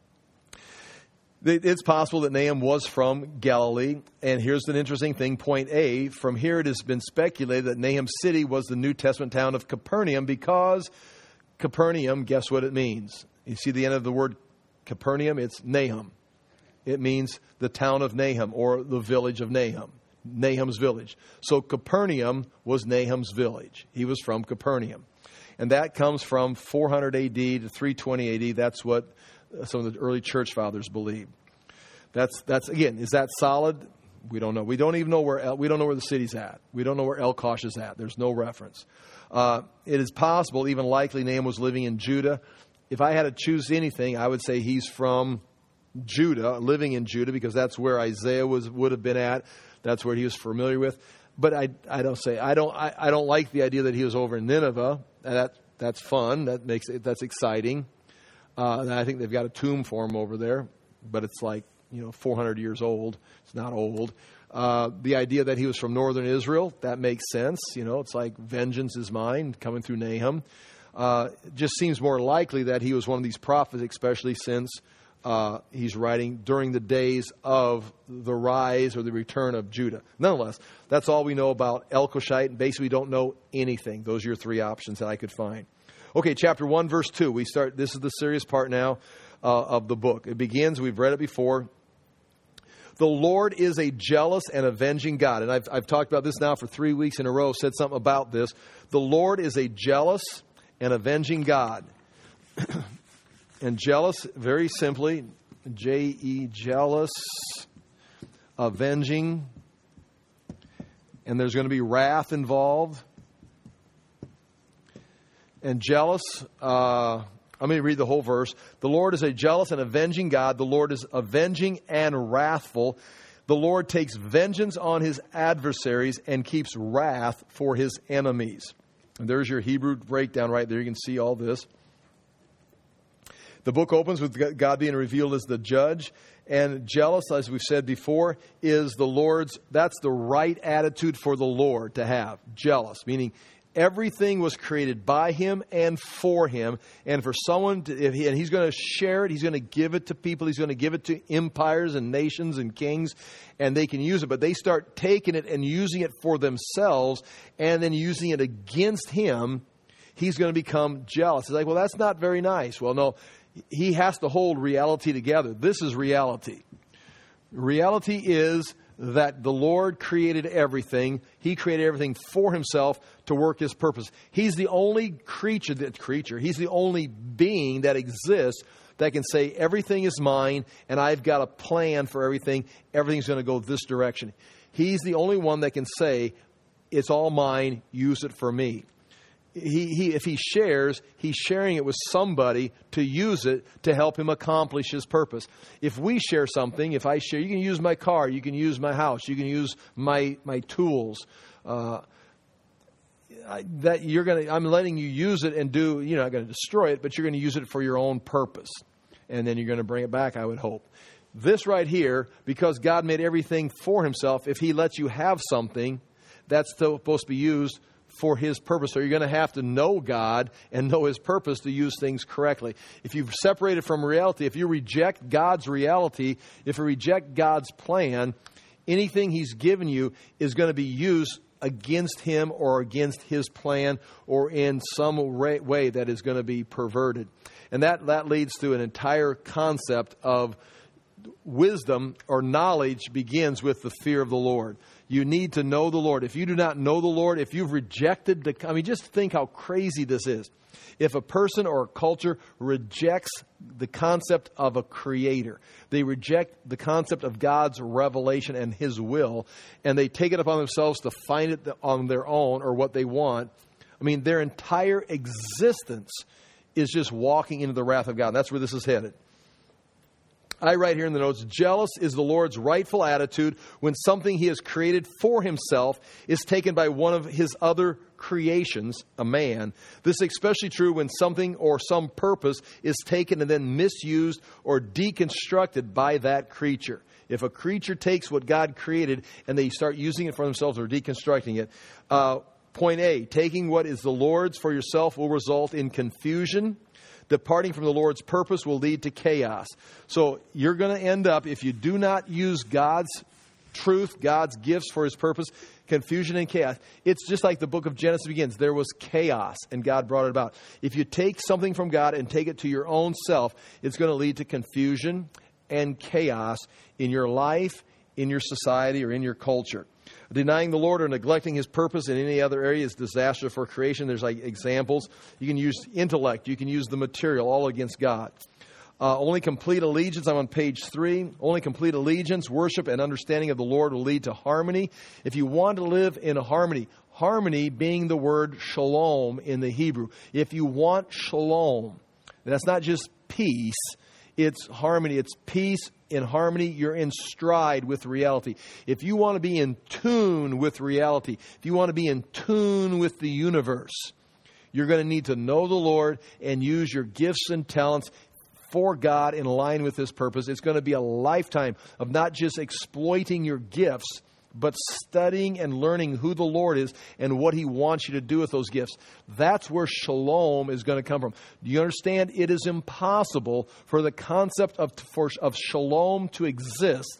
it's possible that Nahum was from Galilee. And here's an interesting thing. Point A, from here it has been speculated that Nahum city was the New Testament town of Capernaum, because Capernaum, guess what it means? You see the end of the word Capernaum? It's Nahum. It means the town of Nahum, or the village of Nahum. Nahum's village. So Capernaum was Nahum's village. He was from Capernaum. And that comes from four hundred A D to three twenty A D. That's what some of the early church fathers believed. That's that's again, is that solid? We don't know. We don't even know where El, we don't know where the city's at. We don't know where Elkosh is at. There's no reference. Uh, it is possible, even likely, Nahum was living in Judah. If I had to choose anything, I would say he's from Judah, living in Judah, because that's where Isaiah was would have been at. That's where he was familiar with. But I I don't say I don't I, I don't like the idea that he was over in Nineveh. That that's fun. That makes it that's exciting. Uh, and I think they've got a tomb for him over there, but it's like, you know, four hundred years old. It's not old. Uh, the idea that he was from northern Israel, that makes sense. You know, it's like vengeance is mine coming through Nahum. Uh, just seems more likely that he was one of these prophets, especially since uh, he's writing during the days of the rise or the return of Judah. Nonetheless, that's all we know about Elkoshite. Basically, we don't know anything. Those are your three options that I could find. Okay, chapter one, verse two. We start. This is the serious part now uh, of the book. It begins, we've read it before. The Lord is a jealous and avenging God. And I've, I've talked about this now for three weeks in a row, said something about this. The Lord is a jealous and avenging God. And jealous, very simply, J E, jealous, avenging. And there's going to be wrath involved. And jealous, uh, I'm going to read the whole verse. The Lord is a jealous and avenging God. The Lord is avenging and wrathful. The Lord takes vengeance on his adversaries and keeps wrath for his enemies. And there's your Hebrew breakdown right there. You can see all this. The book opens with God being revealed as the judge. And jealous, as we've said before, is the Lord's, that's the right attitude for the Lord to have. Jealous, meaning everything was created by him and for him. And for someone, to, if he, and he's going to share it, he's going to give it to people. He's going to give it to empires and nations and kings, and they can use it. But they start taking it and using it for themselves and then using it against him. He's going to become jealous. It's like, well, that's not very nice. Well, no, he has to hold reality together. This is reality. Reality is that the Lord created everything. He created everything for himself to work his purpose. He's the only creature, that creature, he's the only being that exists that can say everything is mine and I've got a plan for everything. Everything's going to go this direction. He's the only one that can say it's all mine, use it for me. He, he, if he shares, he's sharing it with somebody to use it to help him accomplish his purpose. If we share something, if I share, you can use my car, you can use my house, you can use my my tools. Uh, I, that you're going to, I'm letting you use it and do. You're not going to destroy it, but you're going to use it for your own purpose, and then you're going to bring it back, I would hope. This right here, because God made everything for himself, if he lets you have something, that's supposed to be used for his purpose. So you're going to have to know God and know his purpose to use things correctly. If you've separated from reality, if you reject God's reality, if you reject God's plan, anything he's given you is going to be used against him or against his plan or in some way that is going to be perverted. And that, that leads to an entire concept of wisdom or knowledge begins with the fear of the Lord. You need to know the Lord. If you do not know the Lord, if you've rejected the... I mean, just think how crazy this is. If a person or a culture rejects the concept of a creator, they reject the concept of God's revelation and his will, and they take it upon themselves to find it on their own or what they want, I mean, their entire existence is just walking into the wrath of God. And that's where this is headed. I write here in the notes, jealous is the Lord's rightful attitude when something he has created for himself is taken by one of his other creations, a man. This is especially true when something or some purpose is taken and then misused or deconstructed by that creature. If a creature takes what God created and they start using it for themselves or deconstructing it, uh, point A, taking what is the Lord's for yourself will result in confusion. Departing from the Lord's purpose will lead to chaos. So you're going to end up, if you do not use God's truth, God's gifts for his purpose, confusion and chaos. It's just like the book of Genesis begins. There was chaos and God brought it about. If you take something from God and take it to your own self, it's going to lead to confusion and chaos in your life, in your society, or in your culture. Denying the Lord or neglecting his purpose in any other area is disaster for creation. There's like examples. You can use intellect. You can use the material, all against God. Uh, only complete allegiance, I'm on page three. Only complete allegiance, worship, and understanding of the Lord will lead to harmony. If you want to live in harmony, harmony being the word shalom in the Hebrew. If you want shalom, and that's not just peace, it's harmony. It's peace in harmony. You're in stride with reality. If you want to be in tune with reality, if you want to be in tune with the universe, you're going to need to know the Lord and use your gifts and talents for God in line with his purpose. It's going to be a lifetime of not just exploiting your gifts, but studying and learning who the Lord is and what He wants you to do with those gifts. That's where shalom is going to come from. Do you understand? It is impossible for the concept of, for, of shalom to exist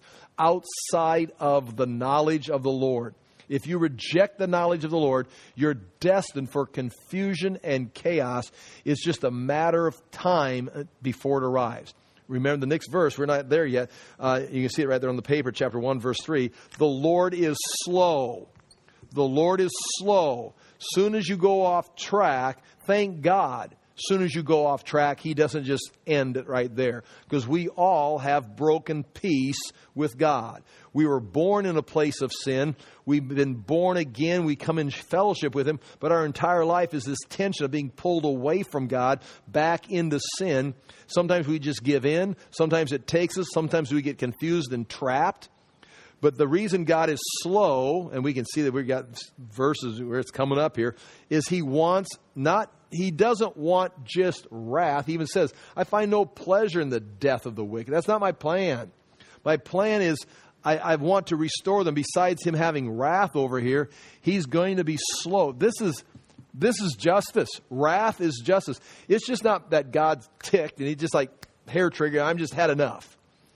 outside of the knowledge of the Lord. If you reject the knowledge of the Lord, you're destined for confusion and chaos. It's just a matter of time before it arrives. Remember the next verse. We're not there yet. Uh, you can see it right there on the paper, chapter one, verse three. The Lord is slow. The Lord is slow. Soon as you go off track, thank God. Soon as you go off track, He doesn't just end it right there. Because we all have broken peace with God. We were born in a place of sin. We've been born again. We come in fellowship with Him. But our entire life is this tension of being pulled away from God, back into sin. Sometimes we just give in. Sometimes it takes us. Sometimes we get confused and trapped. But the reason God is slow, and we can see that we've got verses where it's coming up here, is He wants not, He doesn't want just wrath. He even says, I find no pleasure in the death of the wicked. That's not my plan. My plan is I, I want to restore them. Besides Him having wrath over here, He's going to be slow. This is this is justice. Wrath is justice. It's just not that God's ticked and He just like hair trigger. I'm just had enough.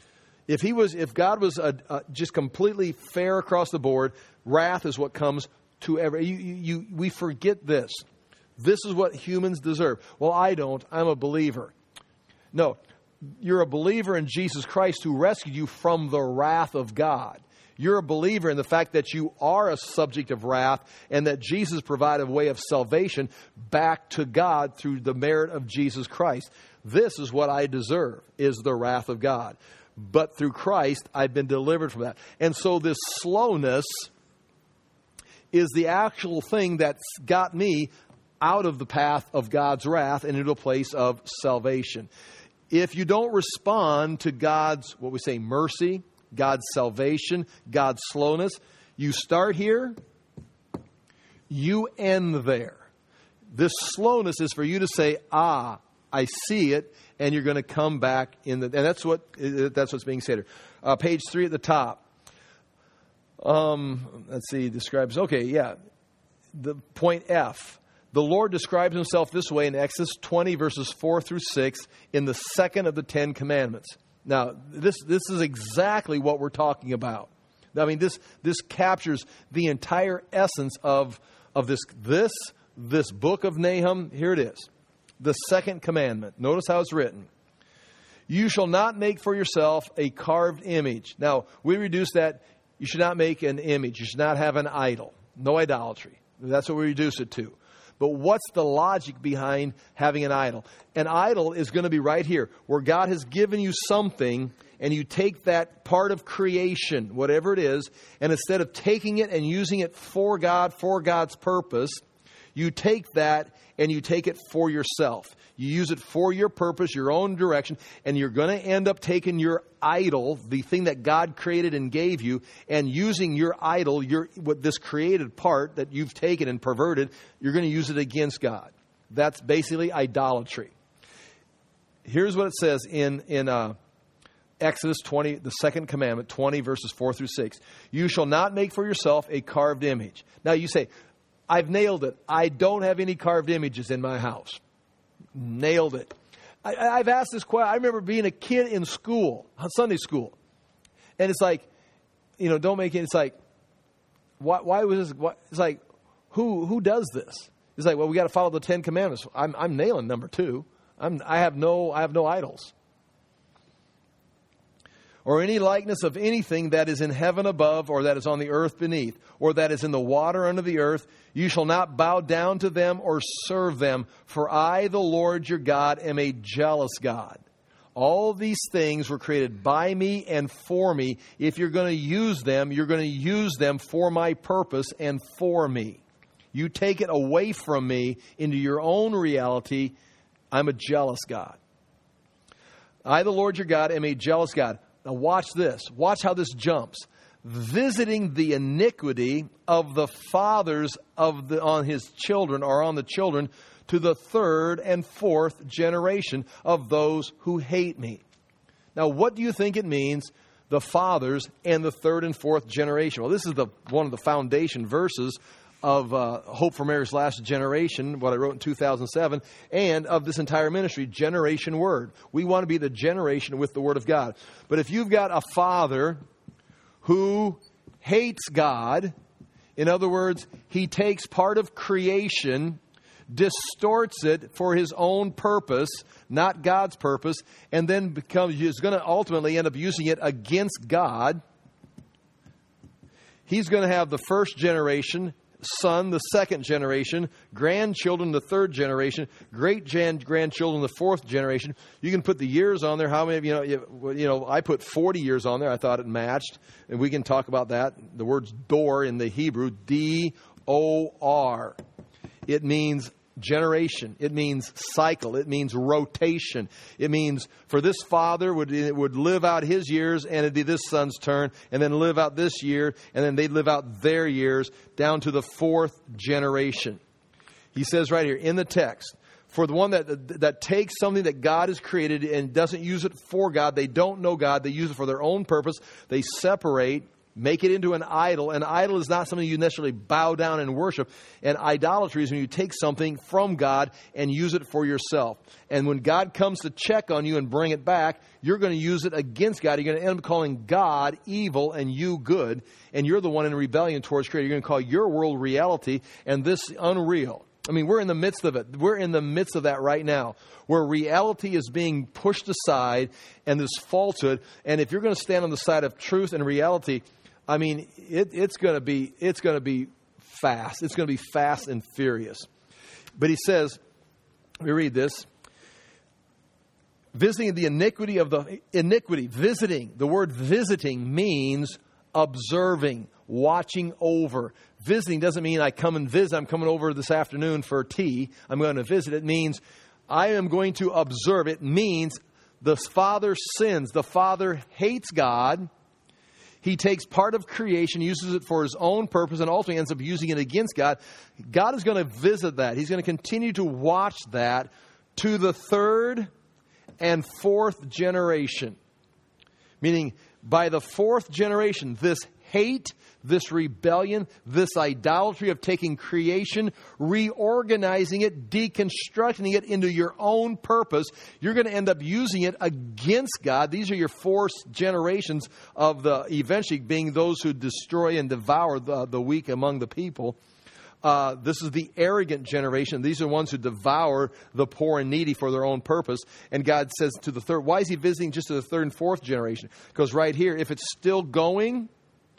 If he was, if God was a, a, just completely fair across the board, wrath is what comes to every. You, you, you, we forget this. This is what humans deserve. Well, I don't. I'm a believer. No, you're a believer in Jesus Christ who rescued you from the wrath of God. You're a believer in the fact that you are a subject of wrath and that Jesus provided a way of salvation back to God through the merit of Jesus Christ. This is what I deserve, is the wrath of God. But through Christ, I've been delivered from that. And so this slowness is the actual thing that's got me out of the path of God's wrath and into a place of salvation. If you don't respond to God's, what we say, mercy, God's salvation, God's slowness, you start here, you end there. This slowness is for you to say, ah, I see it, and you're going to come back in the, and that's what that's what's being said here. Uh, page three at the top. Um, let's see, describes. Okay, yeah, the point F. The Lord describes Himself this way in Exodus twenty verses four through six in the second of the Ten Commandments. Now, this this is exactly what we're talking about. I mean, this this captures the entire essence of of this this this book of Nahum. Here it is. The second commandment. Notice how it's written. You shall not make for yourself a carved image. Now, we reduce that. You should not make an image. You should not have an idol. No idolatry. That's what we reduce it to. But what's the logic behind having an idol? An idol is going to be right here, where God has given you something, and you take that part of creation, whatever it is, and instead of taking it and using it for God, for God's purpose, you take that and you take it for yourself. You use it for your purpose, your own direction, and you're going to end up taking your idol, the thing that God created and gave you, and using your idol, your what this created part that you've taken and perverted, you're going to use it against God. That's basically idolatry. Here's what it says in in uh, Exodus twenty, the second commandment, twenty verses four through six. You shall not make for yourself a carved image. Now you say, I've nailed it. I don't have any carved images in my house. Nailed it. I, I've asked this question. I remember being a kid in school, Sunday school. And it's like, you know, don't make it. It's like, why, why was this? Why, it's like, who who does this? It's like, well, we got to follow the Ten Commandments. I'm I'm nailing number two. I'm I have no I have no idols. Or any likeness of anything that is in heaven above, or that is on the earth beneath, or that is in the water under the earth. You shall not bow down to them or serve them, for I, the Lord your God, am a jealous God. All these things were created by me and for me. If you're going to use them, you're going to use them for my purpose and for me. You take it away from me into your own reality, I'm a jealous God. I, the Lord your God, am a jealous God. Now watch this. Watch how this jumps. Visiting the iniquity of the fathers of the, on his children, or on the children, to the third and fourth generation of those who hate me. Now, what do you think it means? the fathers, and the third and fourth generation. Well, this is the one of the foundation verses of uh, Hope for Mary's Last Generation, what I wrote in two thousand seven, and of this entire ministry, Generation Word. We want to be the generation with the Word of God. But if you've got a father who hates God, in other words, he takes part of creation, distorts it for his own purpose, not God's purpose, and then becomes is going to ultimately end up using it against God, he's going to have the first generation, son, the second generation, grandchildren, the third generation, great-grandchildren, the fourth generation. You can put the years on there. How many of you know, you, you know, I put forty years on there. I thought it matched. And we can talk about that. The word's dor in the Hebrew, D O R. It means generation. It means cycle. It means rotation. It means for this father would would live out his years, and it'd be this son's turn, and then live out this year, and then they'd live out their years down to the fourth generation. He says right here in the text, for the one that that takes something that God has created and doesn't use it for God, they don't know God, they use it for their own purpose, they separate, make it into an idol. An idol is not something you necessarily bow down and worship. And idolatry is when you take something from God and use it for yourself. And when God comes to check on you and bring it back, you're going to use it against God. You're going to end up calling God evil and you good. And you're the one in rebellion towards Creator. You're going to call your world reality and this unreal. I mean, we're in the midst of it. We're in the midst of that right now, where reality is being pushed aside and this falsehood. And if you're going to stand on the side of truth and reality, I mean, it, it's going to be it's going to be fast. It's going to be fast and furious. But he says, let me read this. Visiting the iniquity of the iniquity, visiting. The word visiting means observing, watching over. Visiting doesn't mean I come and visit. I'm coming over this afternoon for tea. I'm going to visit. It means I am going to observe. It means the father sins. The father hates God. He takes part of creation, uses it for his own purpose, and ultimately ends up using it against God. God is going to visit that. He's going to continue to watch that to the third and fourth generation. Meaning, by the fourth generation, this hate, this rebellion, this idolatry of taking creation, reorganizing it, deconstructing it into your own purpose, you're going to end up using it against God. These are your four generations of the eventually being those who destroy and devour the, the weak among the people. Uh, this is the arrogant generation. These are ones who devour the poor and needy for their own purpose. And God says to the third, why is he visiting just to the third and fourth generation? Because right here, if it's still going,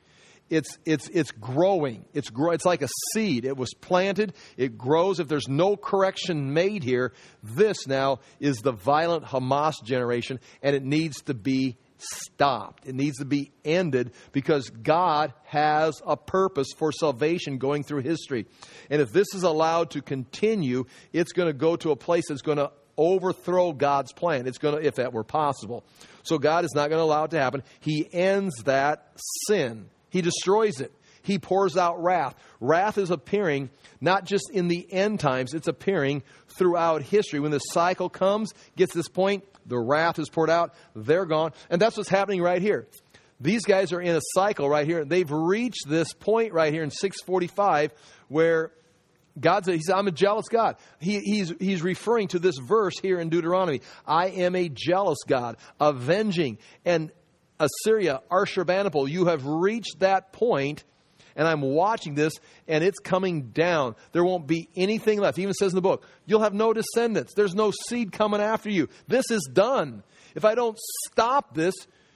It's it's it's growing. It's grow. It's like a seed. It was planted. It grows. If there's no correction made here, this now is the violent Hamas generation, and it needs to be stopped. It needs to be ended because God has a purpose for salvation going through history. And if this is allowed to continue, it's going to go to a place that's going to overthrow God's plan. It's going to, if that were possible. So God is not going to allow it to happen. He ends that sin. He destroys it. He pours out wrath. Wrath is appearing not just in the end times, it's appearing throughout history. When the cycle comes, gets to this point, the wrath is poured out, they're gone. And that's what's happening right here. These guys are in a cycle right here. They've reached this point right here in six forty-five where God said, he said, I'm a jealous God. He, he's, he's referring to this verse here in Deuteronomy. I am a jealous God, avenging. And Assyria, Ashurbanipal, you have reached that point, and I'm watching this, and it's coming down. There won't be anything left. It even says in the book, you'll have no descendants. There's no seed coming after you. This is done. If I don't stop this,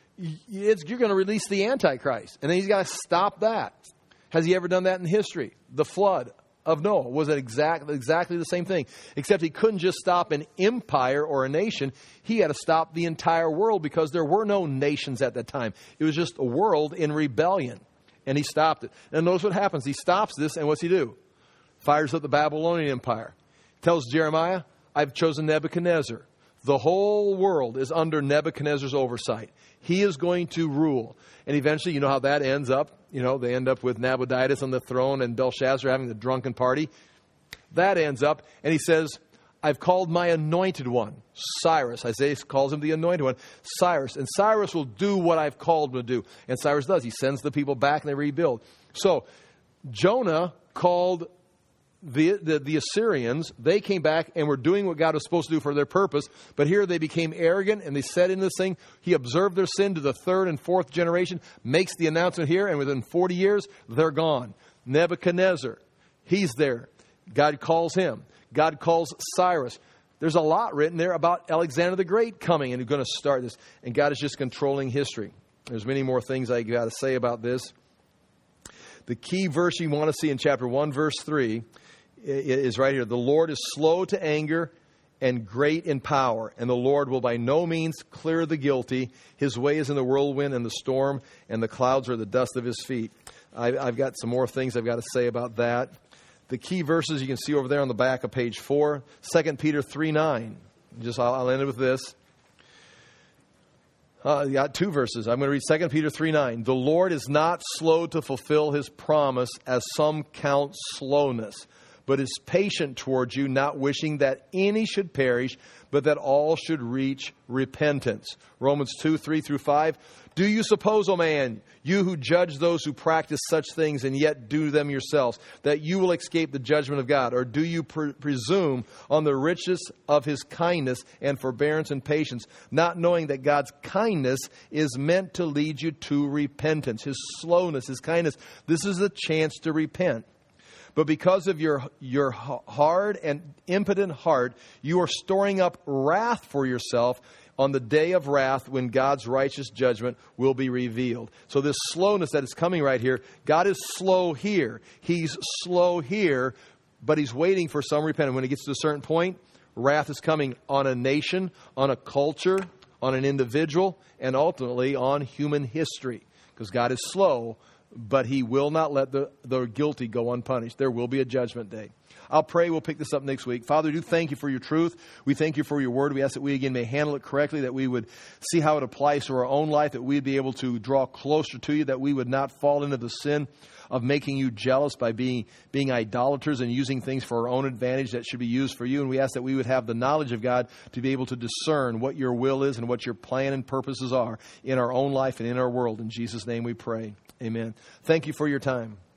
it's, you're going to release the Antichrist. And then he's got to stop that. Has he ever done that in history? The flood of Noah was it exactly exactly the same thing, except he couldn't just stop an empire or a nation. He had to stop the entire world because there were no nations at that time. It was just a world in rebellion, and he stopped it. And notice what happens. He stops this, and what's he do? Fires up the Babylonian Empire. Tells Jeremiah, I've chosen Nebuchadnezzar. The whole world is under Nebuchadnezzar's oversight. He is going to rule. And eventually, you know how that ends up. You know, they end up with Nabonidus on the throne and Belshazzar having the drunken party. That ends up. And he says, I've called my anointed one, Cyrus. Isaiah calls him the anointed one, Cyrus. And Cyrus will do what I've called him to do. And Cyrus does. He sends the people back and they rebuild. So Jonah called the, the, the Assyrians. They came back and were doing what God was supposed to do for their purpose. But here they became arrogant and they said in this thing, he observed their sin to the third and fourth generation, makes the announcement here, and within forty years, they're gone. Nebuchadnezzar, he's there. God calls him. God calls Cyrus. There's a lot written there about Alexander the Great coming and going to start this. And God is just controlling history. There's many more things I got to say about this. The key verse you want to see in chapter one, verse three, is right here. The Lord is slow to anger and great in power, and the Lord will by no means clear the guilty. His way is in the whirlwind and the storm, and the clouds are the dust of his feet. I, I've got some more things I've got to say about that. The key verses you can see over there on the back of page four, Second Peter three nine. Just I'll, I'll end it with this. Uh, you got two verses. I'm going to read Second Peter three nine. The Lord is not slow to fulfill his promise, as some count slowness, but is patient towards you, not wishing that any should perish, but that all should reach repentance. Romans two three through five. Do you suppose, O man, you who judge those who practice such things and yet do them yourselves, that you will escape the judgment of God? Or do you pre- presume on the riches of his kindness and forbearance and patience, not knowing that God's kindness is meant to lead you to repentance? His slowness, his kindness, this is a chance to repent. But because of your your hard and impotent heart, you are storing up wrath for yourself on the day of wrath when God's righteous judgment will be revealed. So this slowness that is coming right here, God is slow here. He's slow here, but he's waiting for some repentance. When it gets to a certain point, wrath is coming on a nation, on a culture, on an individual, and ultimately on human history. Because God is slow, but he will not let the, the guilty go unpunished. There will be a judgment day. I'll pray. We'll pick this up next week. Father, we do thank you for your truth. We thank you for your word. We ask that we again may handle it correctly, that we would see how it applies to our own life, that we'd be able to draw closer to you, that we would not fall into the sin of making you jealous by being being idolaters and using things for our own advantage that should be used for you. And we ask that we would have the knowledge of God to be able to discern what your will is and what your plan and purposes are in our own life and in our world. In Jesus' name we pray. Amen. Thank you for your time.